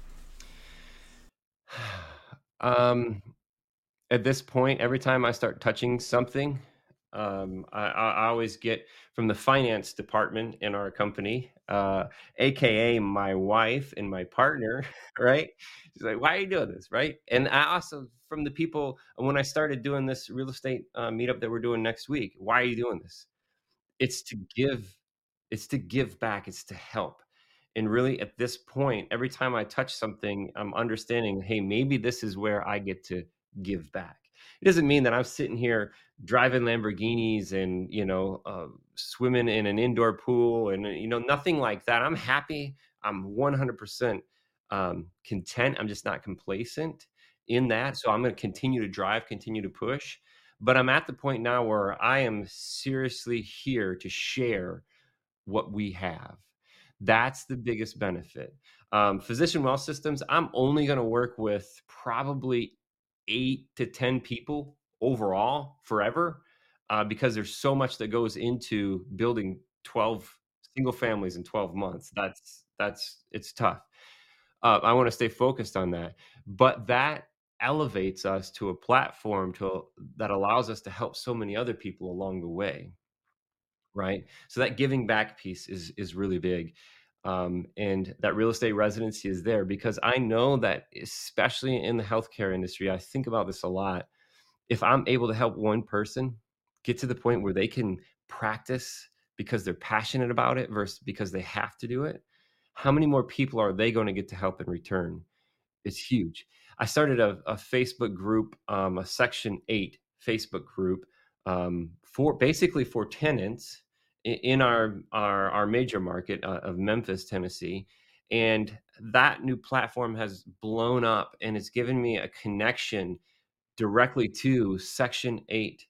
Um, at this point, every time I start touching something, um, I, I I always get from the finance department in our company, uh, A K A my wife and my partner, right? She's like, "Why are you doing this?" Right? And I also from the people when I started doing this real estate uh, meetup that we're doing next week. Why are you doing this? It's to give it's to give back, it's to help. And really at this point, every time I touch something, I'm understanding, hey, maybe this is where I get to give back. It doesn't mean that I'm sitting here driving Lamborghinis and, you know, uh, swimming in an indoor pool and, uh, you know, nothing like that. I'm happy. I'm one hundred percent um, content. I'm just not complacent in that. So I'm going to continue to drive, continue to push. But I'm at the point now where I am seriously here to share what we have. That's the biggest benefit. Um, physician wealth systems, I'm only gonna work with probably eight to ten people overall forever, uh, because there's so much that goes into building twelve single families in twelve months. That's that's it's tough. Uh, I wanna stay focused on that, but that elevates us to a platform to that allows us to help so many other people along the way. Right? So that giving back piece is is really big. Um, and that real estate residency is there because I know that especially in the healthcare industry, I think about this a lot. If I'm able to help one person get to the point where they can practice because they're passionate about it versus because they have to do it, how many more people are they going to get to help in return? It's huge. I started a a Facebook group, um, a Section eight Facebook group, um, for basically for tenants I in our our our major market, uh, of Memphis, Tennessee, and that new platform has blown up, and it's given me a connection directly to Section eight.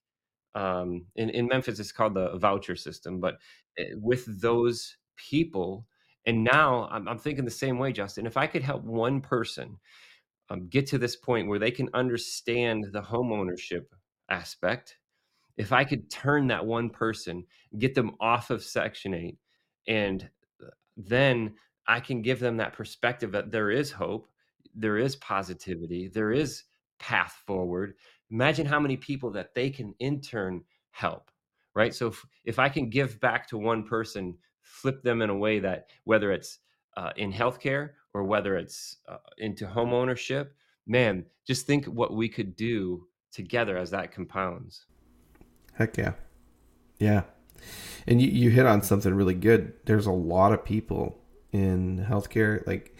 Um, in in Memphis, it's called the voucher system, but, eh, with those people and now I'm I'm thinking the same way, Justin. If I could help one person um, get to this point where they can understand the homeownership aspect. If I could turn that one person, get them off of Section eight, and uh, then I can give them that perspective that there is hope, there is positivity, there is path forward. Imagine how many people that they can in turn help, right? So if, if I can give back to one person, flip them in a way that whether it's uh, in healthcare or whether it's uh, into home ownership, man, just think what we could do together as that compounds. Heck yeah. Yeah. And you, you hit on something really good. There's a lot of people in healthcare. Like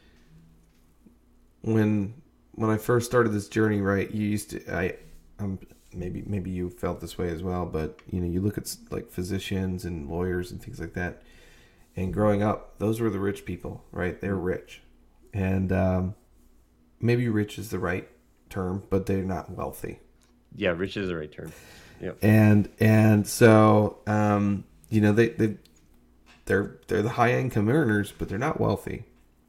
when when I first started this journey, right? You used to I um maybe maybe you felt this way as well, but you know, you look at like physicians and lawyers and things like that. And growing up, those were the rich people, right? They're rich, and um, maybe rich is the right term, but they're not wealthy. Yeah, rich is the right term. Yep. And and so um, you know they they they're they're the high income earners, but they're not wealthy.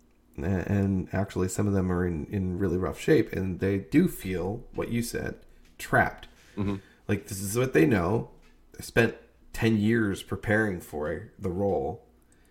And actually, some of them are in, in really rough shape, and they do feel what you said, trapped. Mm-hmm. Like this is what they know. They spent ten years preparing for the role,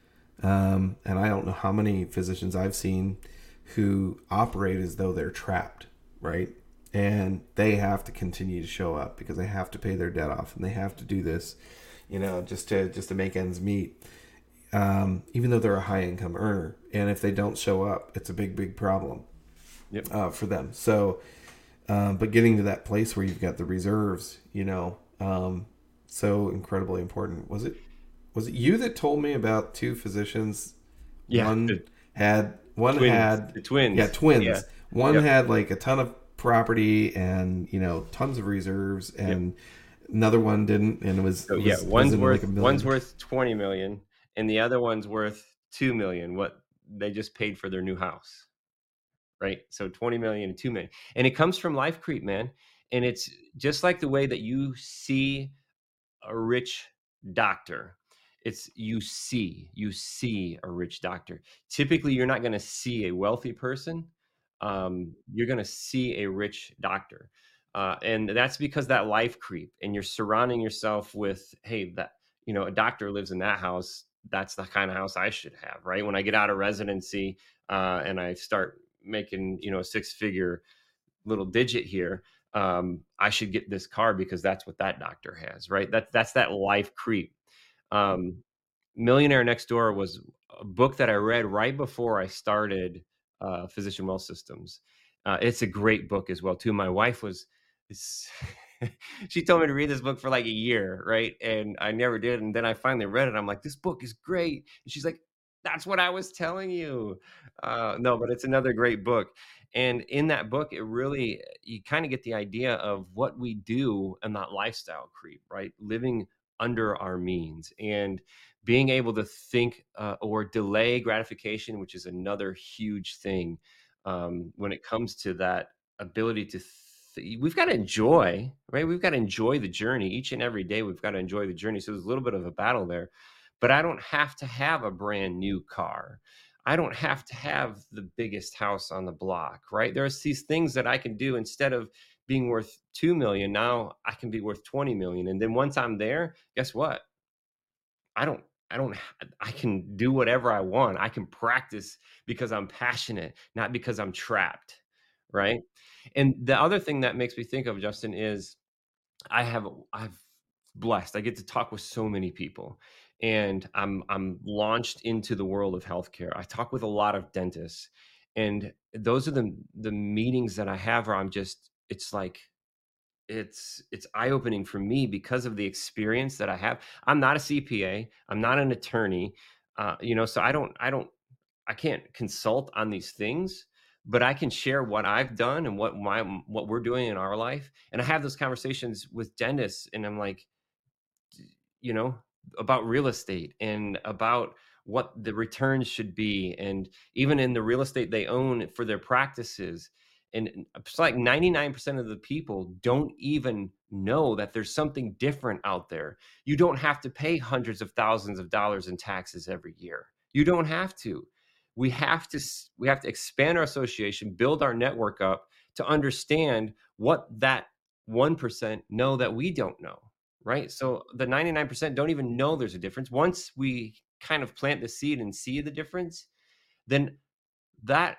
um, and I don't know how many physicians I've seen who operate as though they're trapped, right? And they have to continue to show up because they have to pay their debt off, and they have to do this, you know, just to just to make ends meet. Um, even though they're a high income earner, and if they don't show up, it's a big, big problem Yep. uh, for them. So, um, but getting to that place where you've got the reserves, you know, um, so incredibly important. Was it, was it you that told me about two physicians? Yeah. One The had, one twins. had, The twins. yeah, twins. Yeah. One Yep. had like a ton of property and, you know, tons of reserves, and another one didn't. And it was, So it yeah, was, one's was in worth like a million. one's worth twenty million, and the other one's worth two million. What they just paid for their new house, right? So twenty million and two million, and it comes from life creep, man. And it's just like the way that you see a rich doctor. It's you see, you see a rich doctor. Typically, you're not going to see a wealthy person. Um, you're going to see a rich doctor. Uh, and that's because that life creep, and you're surrounding yourself with, hey, that, you know, a doctor lives in that house. That's the kind of house I should have, right? When I get out of residency uh, and I start making, you know, a six figure little digit here, um, I should get this car because that's what that doctor has, right? That's that's that life creep. Um, Millionaire Next Door was a book that I read right before I started uh, Physician Wealth Systems. Uh, it's a great book as well too. My wife was, she told me to read this book for like a year, right? And I never did. And then I finally read it. I'm like, this book is great. And she's like, that's what I was telling you. Uh, no, but it's another great book. And in that book, it really, you kind of get the idea of what we do and that lifestyle creep, right? Living under our means and being able to think uh, or delay gratification, which is another huge thing um, when it comes to that ability to. Th- we've got to enjoy, right? We've got to enjoy the journey each and every day. We've got to enjoy the journey. So there's a little bit of a battle there, but I don't have to have a brand new car. I don't have to have the biggest house on the block, right? There's these things that I can do instead of being worth two million. Now I can be worth twenty million. And then once I'm there, guess what? I don't I don't I can do whatever I want. I can practice because I'm passionate, not because I'm trapped, right? And the other thing that makes me think of, Justin, is I have I've blessed. I get to talk with so many people, and I'm I'm launched into the world of healthcare. I talk with a lot of dentists, and those are the the meetings that I have where I'm just it's like it's it's eye-opening for me because of the experience that I have. I'm not a C P A. I'm not an attorney. Uh, you know, so I don't I don't I can't consult on these things, but I can share what I've done and what my what we're doing in our life. And I have those conversations with dentists, and I'm like, you know, about real estate and about what the returns should be. And even in the real estate they own for their practices. And it's like ninety-nine percent of the people don't even know that there's something different out there. You don't have to pay hundreds of thousands of dollars in taxes every year. You don't have to. We have to s- we have to expand our association, build our network up to understand what that one percent know that we don't know. Right? So the ninety-nine percent don't even know there's a difference. Once we kind of plant the seed and see the difference, then that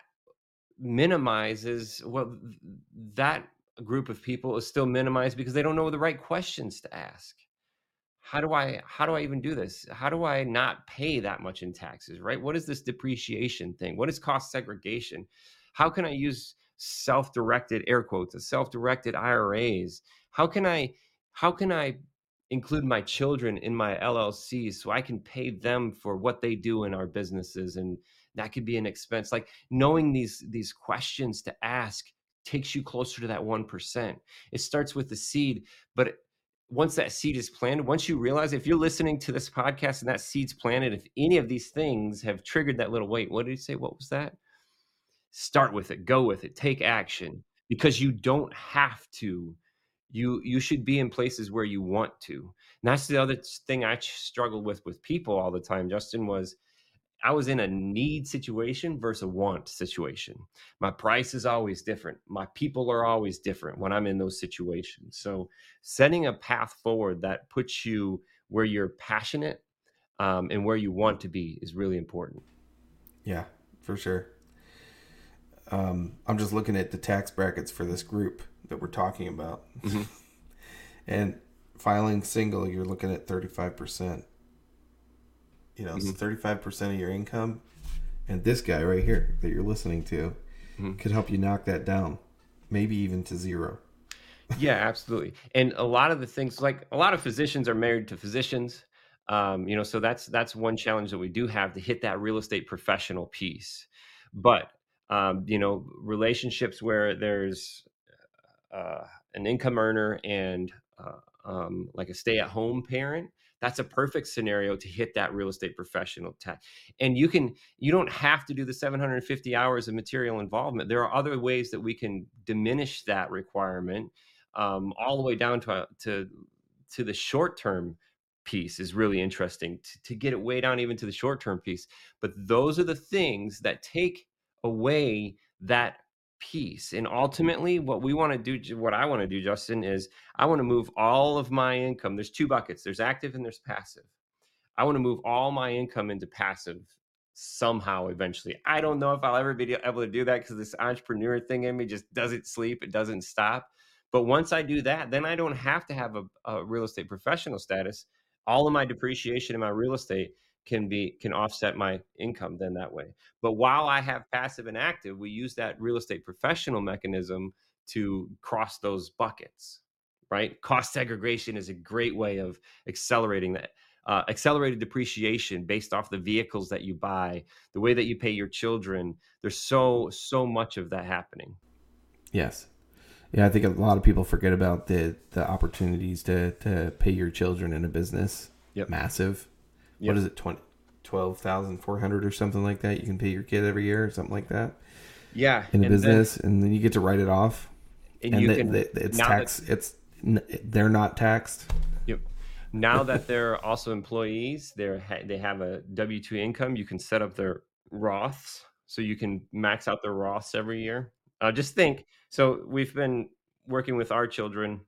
minimizes well th- that group of people is still minimized because they don't know the right questions to ask. How do I how do I even do this? How do I not pay that much in taxes, right? What is this depreciation thing? What is cost segregation? How can I use self-directed air quotes, self-directed I R As? How can I how can I include my children in my L L Cs so I can pay them for what they do in our businesses, and that could be an expense. Like knowing these these questions to ask takes you closer to that one percent. It starts with the seed, but once that seed is planted, once you realize if you're listening to this podcast and that seed's planted, if any of these things have triggered that little wait, what did he say? What was that? Start with it, go with it, take action because you don't have to. You you should be in places where you want to. And that's the other thing I struggled with with people all the time, Justin, was I was in a need situation versus a want situation. My price is always different. My people are always different when I'm in those situations. So setting a path forward that puts you where you're passionate um, and where you want to be is really important. Yeah, for sure. Um, I'm just looking at the tax brackets for this group that we're talking about. Mm-hmm. And filing single, you're looking at thirty-five percent. You know, mm-hmm. So thirty-five percent of your income. And this guy right here that you're listening to mm-hmm. could help you knock that down, maybe even to zero. Yeah, absolutely. And a lot of the things, like a lot of physicians are married to physicians. Um, you know, so that's that's one challenge that we do have to hit that real estate professional piece. But um, you know, relationships where there's uh, an income earner and uh, um, like a stay-at-home parent, that's a perfect scenario to hit that real estate professional tax. And you can you don't have to do the seven hundred fifty hours of material involvement. There are other ways that we can diminish that requirement, um, all the way down to to to the short-term piece is really interesting to, to get it way down even to the short-term piece. But those are the things that take away that piece. And ultimately, what we want to do, what I want to do, Justin, is I want to move all of my income. There's two buckets. There's active and there's passive. I want to move all my income into passive somehow eventually. I don't know if I'll ever be able to do that because this entrepreneur thing in me just doesn't sleep. It doesn't stop. But once I do that, then I don't have to have a, a real estate professional status. All of my depreciation in my real estate can be can offset my income then that way. But while I have passive and active, we use that real estate professional mechanism to cross those buckets, right? Cost segregation is a great way of accelerating that. Uh, accelerated depreciation based off the vehicles that you buy, the way that you pay your children. There's so, so much of that happening. Yes. Yeah, I think a lot of people forget about the, the opportunities to, to pay your children in a business. Yep. Massive. Yep. What is it, twenty, twelve thousand four hundred or something like that? You can pay your kid every year or something like that. Yeah. In a and business, then, and then you get to write it off. And, and you the, can, the, it's tax. That, it's they're not taxed. Yep. Now that they're also employees, they're ha- they have a W two income. You can set up their Roths, so you can max out their Roths every year. Uh, just think. So we've been working with our children,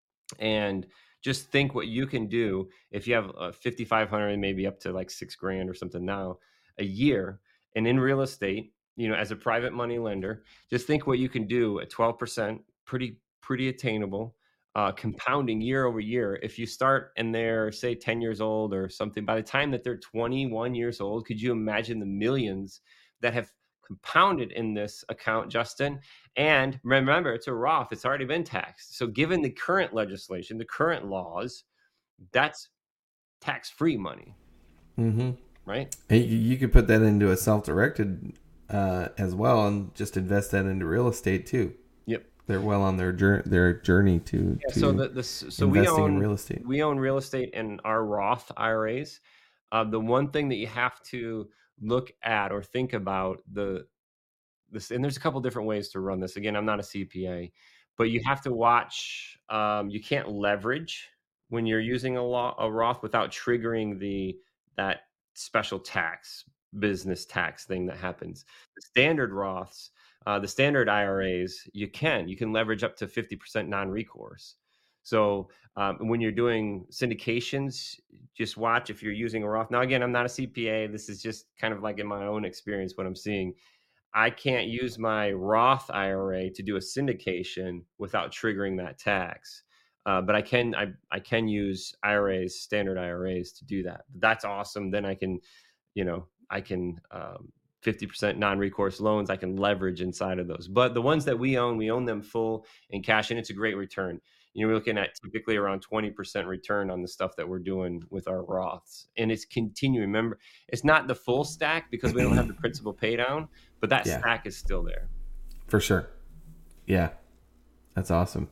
and just think what you can do if you have uh, fifty-five hundred, maybe up to like six grand or something now a year. And in real estate, you know, as a private money lender, just think what you can do at twelve percent, pretty, pretty attainable, uh, compounding year over year. If you start and they're, say, ten years old or something, by the time that they're twenty-one years old, could you imagine the millions that have compounded in this account, Justin? And remember, it's a Roth. It's already been taxed. So given the current legislation, the current laws, that's tax-free money, Mm-hmm. right? And you, you could put that into a self-directed uh, as well, and just invest that into real estate too. Yep. They're well on their journey, their journey to, Yeah. to So the, the so we investing own in real estate. we own real estate in our Roth I R As. Uh, the one thing that you have to look at or think about the this, and there's a couple different ways to run this. Again, I'm not a C P A, but you have to watch. Um, you can't leverage when you're using a, law, a Roth without triggering the that special tax, business tax thing that happens. The standard Roths, uh, the standard I R As, you can you can leverage up to fifty percent non-recourse. So um, when you're doing syndications, just watch if you're using a Roth. Now, again, I'm not a C P A. This is just kind of like in my own experience what I'm seeing. I can't use my Roth I R A to do a syndication without triggering that tax. Uh, but I can I, I can use I R As, standard I R As to do that. That's awesome. Then I can, you know, I can um, fifty percent non-recourse loans I can leverage inside of those. But the ones that we own, we own them full in cash, and it's a great return. You know, we're looking at typically around twenty percent return on the stuff that we're doing with our Roths. And it's continuing. Remember, it's not the full stack because we don't have the principal pay down, but that Yeah, stack is still there. for sure. Yeah, that's awesome.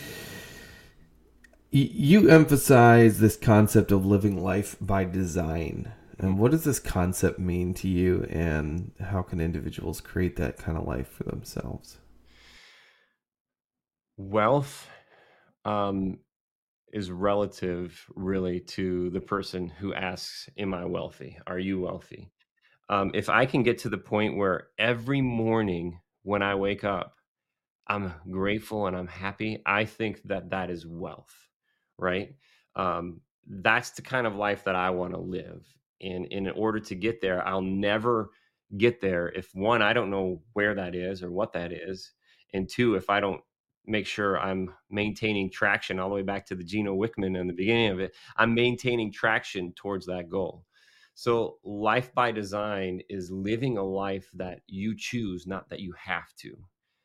Y- You emphasize this concept of living life by design. And what does this concept mean to you, and how can individuals create that kind of life for themselves? Wealth um, is relative, really, to the person who asks, "Am I wealthy? Are you wealthy?" Um, if I can get to the point where every morning when I wake up, I'm grateful and I'm happy, I think that that is wealth, right? Um, that's the kind of life that I want to live. And in order to get there, I'll never get there if one, I don't know where that is or what that is. And two, if I don't make sure I'm maintaining traction all the way back to the Gino Wickman in the beginning of it, I'm maintaining traction towards that goal. So, life by design is living a life that you choose, not that you have to.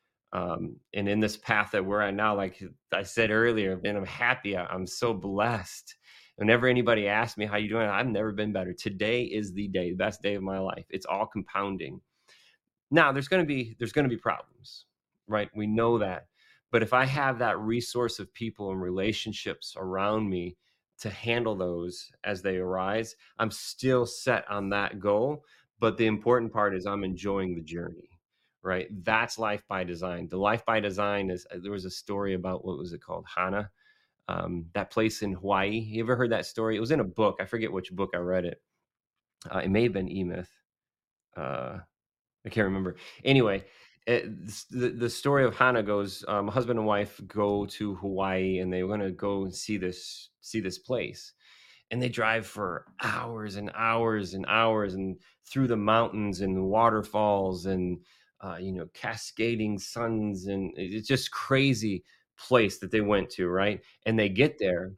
Um, and in this path that we're at now, like I said earlier, and I'm happy. I- I'm so blessed. Whenever anybody asks me how you doing, I've never been better. Today is the day, the best day of my life. It's all compounding. Now, there's going to be there's going to be problems, right? We know that. But if I have that resource of people and relationships around me to handle those as they arise, I'm still set on that goal. But the important part is I'm enjoying the journey, right? That's life by design. The life by design is, there was a story about, what was it called? Hana, um, that place in Hawaii. You ever heard that story? It was in a book. I forget which book I read it. Uh, it may have been E-Myth. Uh, I can't remember. Anyway, it, the the story of Hana goes: um, husband and wife go to Hawaii, and they want to go and see this see this place, and they drive for hours and hours and hours, and through the mountains and waterfalls and uh, you know, cascading suns, and it's just crazy place that they went to, right? And they get there.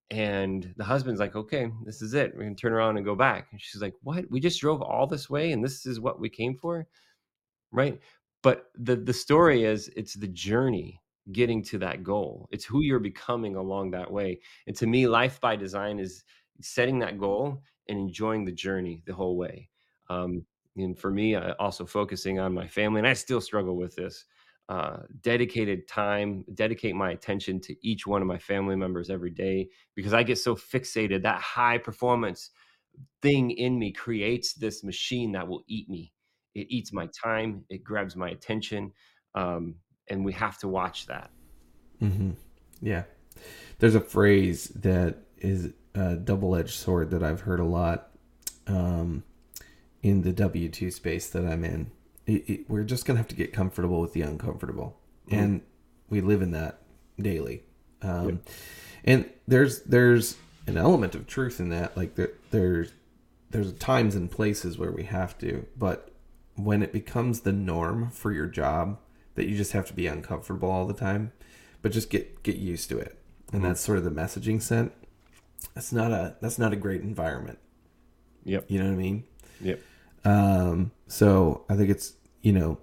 And the husband's like, okay, this is it. We're gonna turn around and go back. And she's like, what? We just drove all this way, and this is what we came for? Right? But the the story is, it's the journey getting to that goal. It's who you're becoming along that way. And to me, life by design is setting that goal and enjoying the journey the whole way. Um, and for me, uh, also focusing on my family, and I still struggle with this. Uh, dedicated time, dedicate my attention to each one of my family members every day, because I get so fixated. That high performance thing in me creates this machine that will eat me. It eats my time, it grabs my attention, um, and we have to watch that. Mm-hmm. Yeah. There's a phrase that is a double-edged sword that I've heard a lot um, in the W two space that I'm in. It, it, we're just gonna have to get comfortable with the uncomfortable, mm-hmm. and we live in that daily. Um, yep. And there's there's an element of truth in that. Like there there's there's times and places where we have to, but when it becomes the norm for your job that you just have to be uncomfortable all the time, but just get get used to it. And mm-hmm. that's sort of the messaging sent. That's not a that's not a great environment. Yep. You know what I mean? Yep. Um, so I think it's, you know,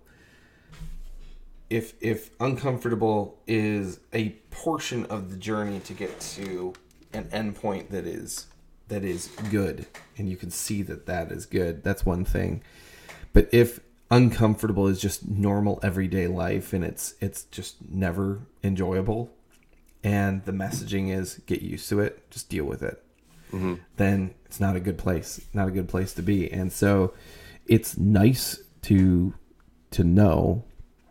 if if uncomfortable is a portion of the journey to get to an endpoint that is that is good, and you can see that that is good, that's one thing. But if uncomfortable is just normal everyday life and it's it's just never enjoyable, and the messaging is get used to it, just deal with it, mm-hmm. then it's not a good place, not a good place to be. And so it's nice to to know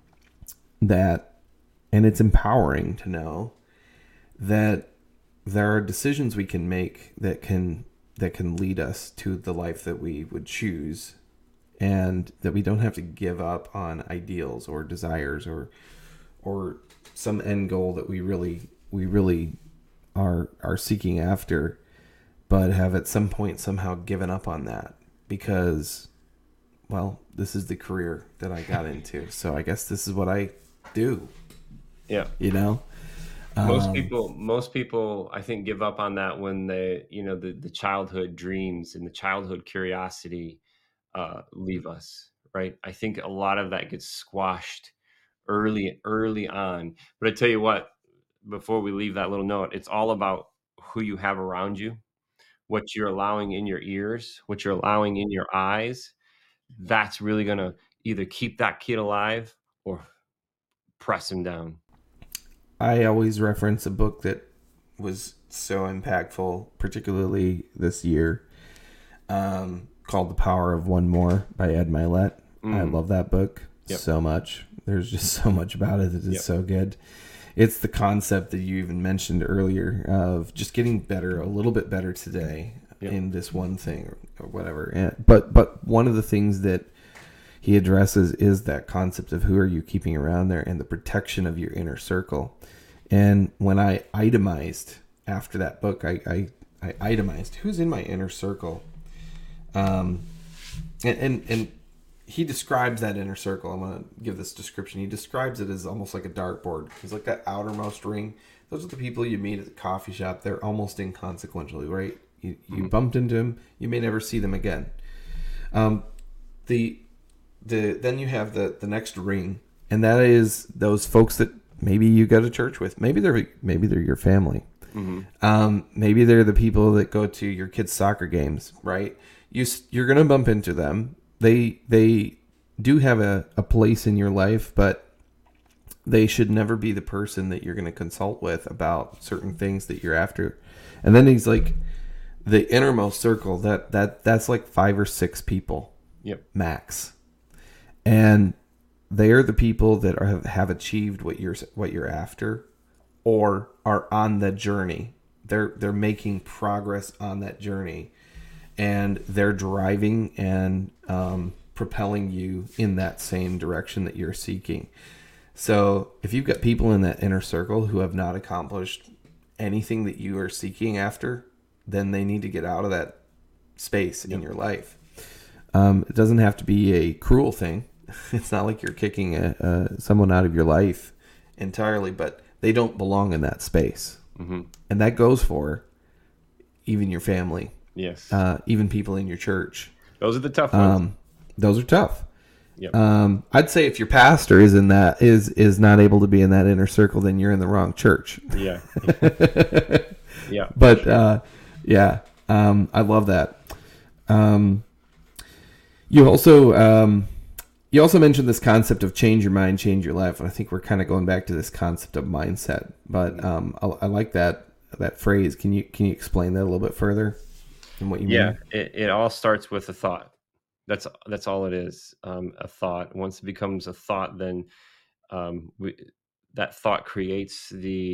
that, and it's empowering to know that there are decisions we can make that can that can lead us to the life that we would choose, and that we don't have to give up on ideals or desires or or some end goal that we really we really are are seeking after, but have at some point somehow given up on that because, well, this is the career that I got into, so I guess this is what I do. Yeah. You know? Most um, people, most people, I think, give up on that when they, you know, the, the childhood dreams and the childhood curiosity uh, leave us, right? I think a lot of that gets squashed early, early on. But I tell you what, before we leave that little note, it's all about who you have around you, what you're allowing in your ears, what you're allowing in your eyes. That's really going to either keep that kid alive or press him down. I always reference a book that was so impactful, particularly this year, um, called The Power of One More by Ed Milet. Mm. I love that book yep. so much. There's just so much about it that is yep. so good. It's the concept that you even mentioned earlier of just getting better, a little bit better today yep. in this one thing or, or whatever. And, but but one of the things that he addresses is that concept of who are you keeping around there and the protection of your inner circle. And when I itemized after that book, I, I, I itemized who's in my inner circle. Um, and, and, and he describes that inner circle. I'm going to give this description. He describes it as almost like a dartboard. He's like that outermost ring. Those are the people you meet at the coffee shop. They're almost inconsequential, right? You, you mm-hmm. bumped into them. You may never see them again. Um, the the then you have the, the next ring, and that is those folks that maybe you go to church with. Maybe they're maybe they're your family. Mm-hmm. Um, maybe they're the people that go to your kids' soccer games, right? You you're gonna bump into them. They they do have a, a place in your life, but they should never be the person that you're going to consult with about certain things that you're after. And then he's like, the innermost circle, that that that's like five or six people, yep, max. And they are the people that are, have, have achieved what you're what you're after, or are on the journey. They're they're making progress on that journey, and they're driving and um, propelling you in that same direction that you're seeking. So if you've got people in that inner circle who have not accomplished anything that you are seeking after, then they need to get out of that space yep. in your life. Um, it doesn't have to be a cruel thing. It's not like you're kicking a, a, someone out of your life entirely, but they don't belong in that space. Mm-hmm. And that goes for even your family. Yes. Uh, even people in your church. Those are the tough ones. Um, those are tough. Yep. Um, I'd say if your pastor is in that is is not able to be in that inner circle, then you're in the wrong church. Yeah. yeah. But sure. uh, yeah, um, I love that. Um, you also um, you also mentioned this concept of change your mind, change your life, and I think we're kind of going back to this concept of mindset. But um, I, I like that that phrase. Can you can you explain that a little bit further and what you yeah, mean? Yeah, it, it all starts with a thought. That's that's all it is. Um, a thought. Once it becomes a thought, then um, we, that thought creates the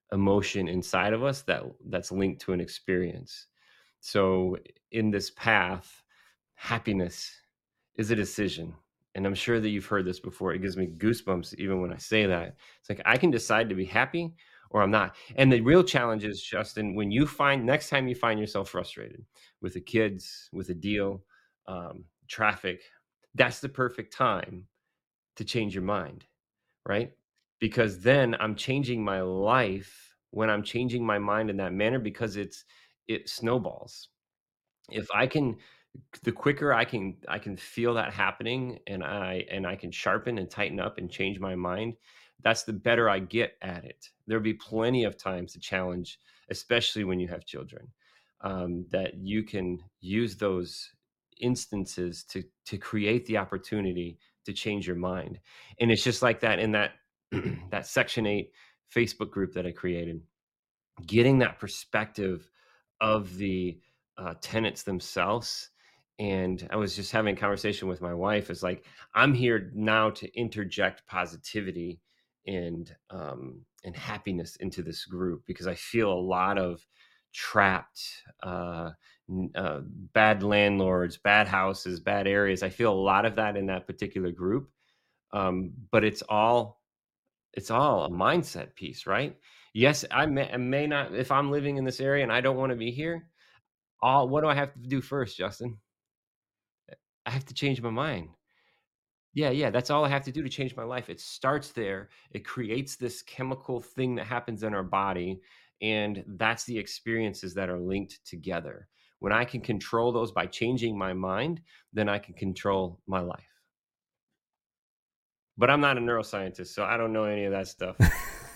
emotion inside of us that that's linked to an experience. So in this path, happiness is a decision. And I'm sure that you've heard this before. It gives me goosebumps even when I say that. It's like I can decide to be happy or I'm not. And the real challenge is, Justin, when you find next time you find yourself frustrated with the kids, with a deal, um, traffic, that's the perfect time to change your mind, right? Because then I'm changing my life when I'm changing my mind in that manner because it's it snowballs. If I can the quicker I can I can feel that happening and I and I can sharpen and tighten up and change my mind, that's the better I get at it. There'll be plenty of times to challenge, especially when you have children, um, that you can use those instances to to create the opportunity to change your mind. And it's just like that in that that Section eight Facebook group that I created, getting that perspective of the uh, tenants themselves. And I was just having a conversation with my wife. It's like I'm here now to interject positivity and um, and happiness into this group because I feel a lot of trapped, uh, n- uh, bad landlords, bad houses, bad areas. I feel a lot of that in that particular group. Um, but it's all it's all a mindset piece, right? Yes, I may I may not if I'm living in this area and I don't wanna be here, all what do I have to do first, Justin? I have to change my mind. Yeah, yeah, that's all I have to do to change my life. It starts there. It creates this chemical thing that happens in our body, and that's the experiences that are linked together. When I can control those by changing my mind, then I can control my life. But I'm not a neuroscientist, so I don't know any of that stuff.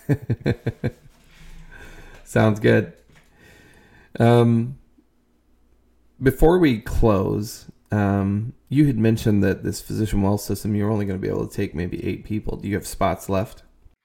Sounds good. Um, before we close, um, you had mentioned that this physician wealth system, you're only going to be able to take maybe eight people. Do you have spots left?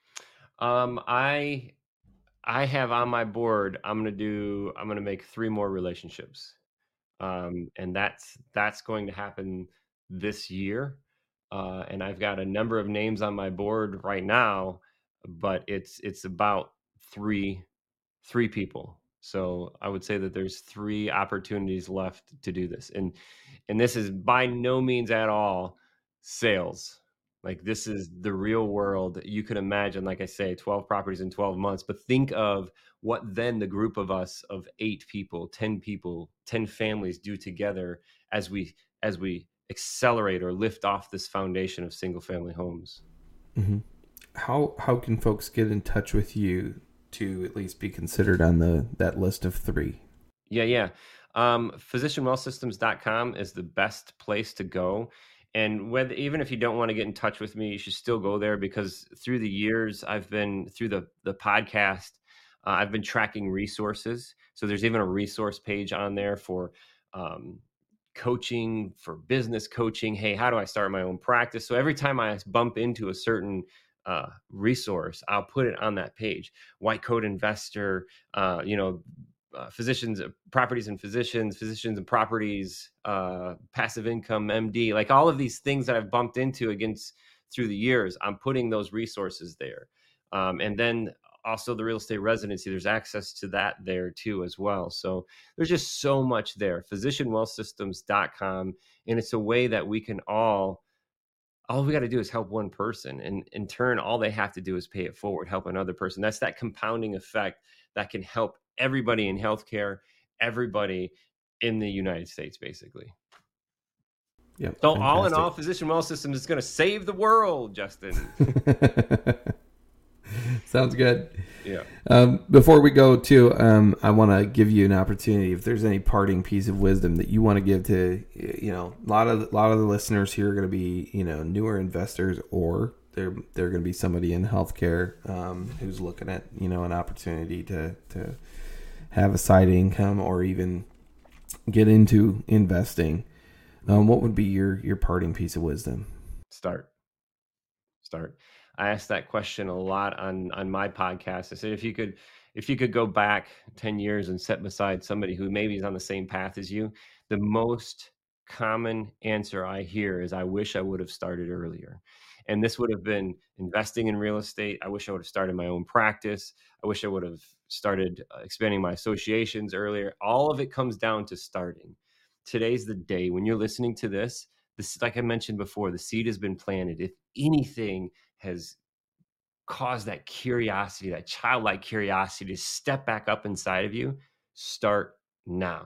Um, I I have on my board, I'm gonna do I'm gonna make three more relationships. Um, and that's that's going to happen this year. Uh, and I've got a number of names on my board right now, but it's it's about three three people. So I would say that there's three opportunities left to do this. And and this is by no means at all sales. Like this is the real world. You can imagine, like I say, twelve properties in twelve months, but think of what then the group of us of eight people, ten people, ten families do together as we as we accelerate or lift off this foundation of single family homes. Mm-hmm. How how can folks get in touch with you to at least be considered on the that list of three? Yeah, yeah. Um, physician wealth systems dot com is the best place to go. And whether even if you don't want to get in touch with me, you should still go there because through the years I've been through the the podcast, uh, I've been tracking resources. So there's even a resource page on there for um, coaching, for business coaching. Hey, how do I start my own practice? So every time I bump into a certain uh, resource, I'll put it on that page. White Coat Investor, uh, you know, uh, physicians, uh, properties and physicians, physicians and properties, uh, passive income, M D, like all of these things that I've bumped into against through the years, I'm putting those resources there. Um, and then also the real estate residency, there's access to that there too as well. So there's just so much there. physician wealth systems dot com. And it's a way that we can all all we got to do is help one person, and in turn all they have to do is pay it forward, help another person. That's that compounding effect that can help everybody in healthcare, everybody in the United States basically. Yep, So all in fantastic. all, physician wealth systems is going to save the world, Justin. Sounds good. Yeah. Um, before we go, too, um, I want to give you an opportunity. If there's any parting piece of wisdom that you want to give to, you know, a lot of a lot of the listeners here are going to be, you know, newer investors, or they're they're going to be somebody in healthcare um, who's looking at, you know, an opportunity to to have a side income or even get into investing. Um, what would be your your parting piece of wisdom? Start. Start. I asked that question a lot on on my podcast. I said if you could if you could go back ten years and sit beside somebody who maybe is on the same path as you, the most common answer I hear is, I wish I would have started earlier. And this would have been investing in real estate. I wish I would have started my own practice. I wish I would have started uh, expanding my associations earlier. All of it comes down to starting. Today's the day. When you're listening to this, this, like I mentioned before, the seed has been planted. If anything has caused that curiosity, that childlike curiosity to step back up inside of you, start now.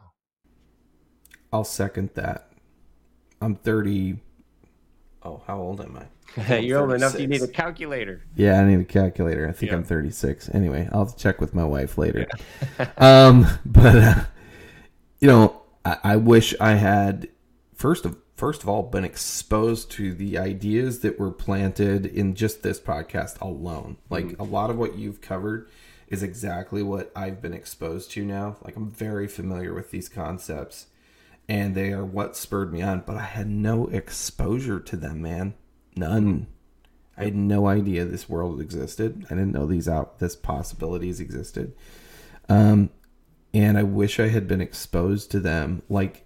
I'll second that. I'm thirty. Oh, how old am I? I You're old enough, you need a calculator. Yeah, I need a calculator. I think yeah. I'm thirty-six. Anyway, I'll check with my wife later. Yeah. um, but, uh, you know, I, I wish I had, first of first of all, been exposed to the ideas that were planted in just this podcast alone. Like, mm-hmm. a lot of what you've covered is exactly what I've been exposed to now. Like, I'm very familiar with these concepts, and they are what spurred me on. But I had no exposure to them, man. None. I had no idea this world existed. I didn't know these out this possibilities existed. Um, and I wish I had been exposed to them like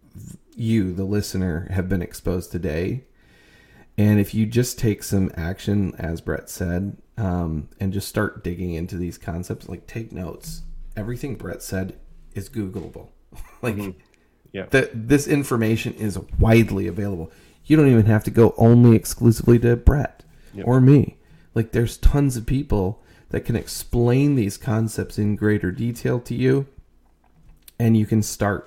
you, the listener, have been exposed today. And if you just take some action, as Brett said, um, and just start digging into these concepts, like take notes. Everything Brett said is Googleable. like, mm-hmm. yeah, the, this information is widely available. You don't even have to go only exclusively to Brett yep. or me. Like, there's tons of people that can explain these concepts in greater detail to you, and you can start.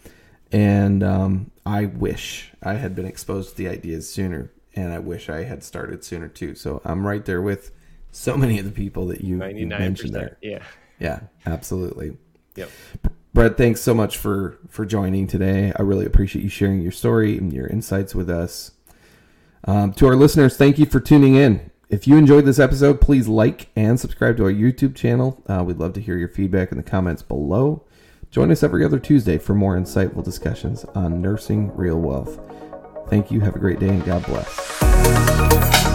And um, I wish I had been exposed to the ideas sooner, and I wish I had started sooner too. So I'm right there with so many of the people that you, you mentioned there. Yeah, yeah, absolutely. Yep. Brett, thanks so much for, for joining today. I really appreciate you sharing your story and your insights with us. Um, to our listeners, thank you for tuning in. If you enjoyed this episode, please like and subscribe to our YouTube channel. Uh, we'd love to hear your feedback in the comments below. Join us every other Tuesday for more insightful discussions on nursing real wealth. Thank you. Have a great day, and God bless.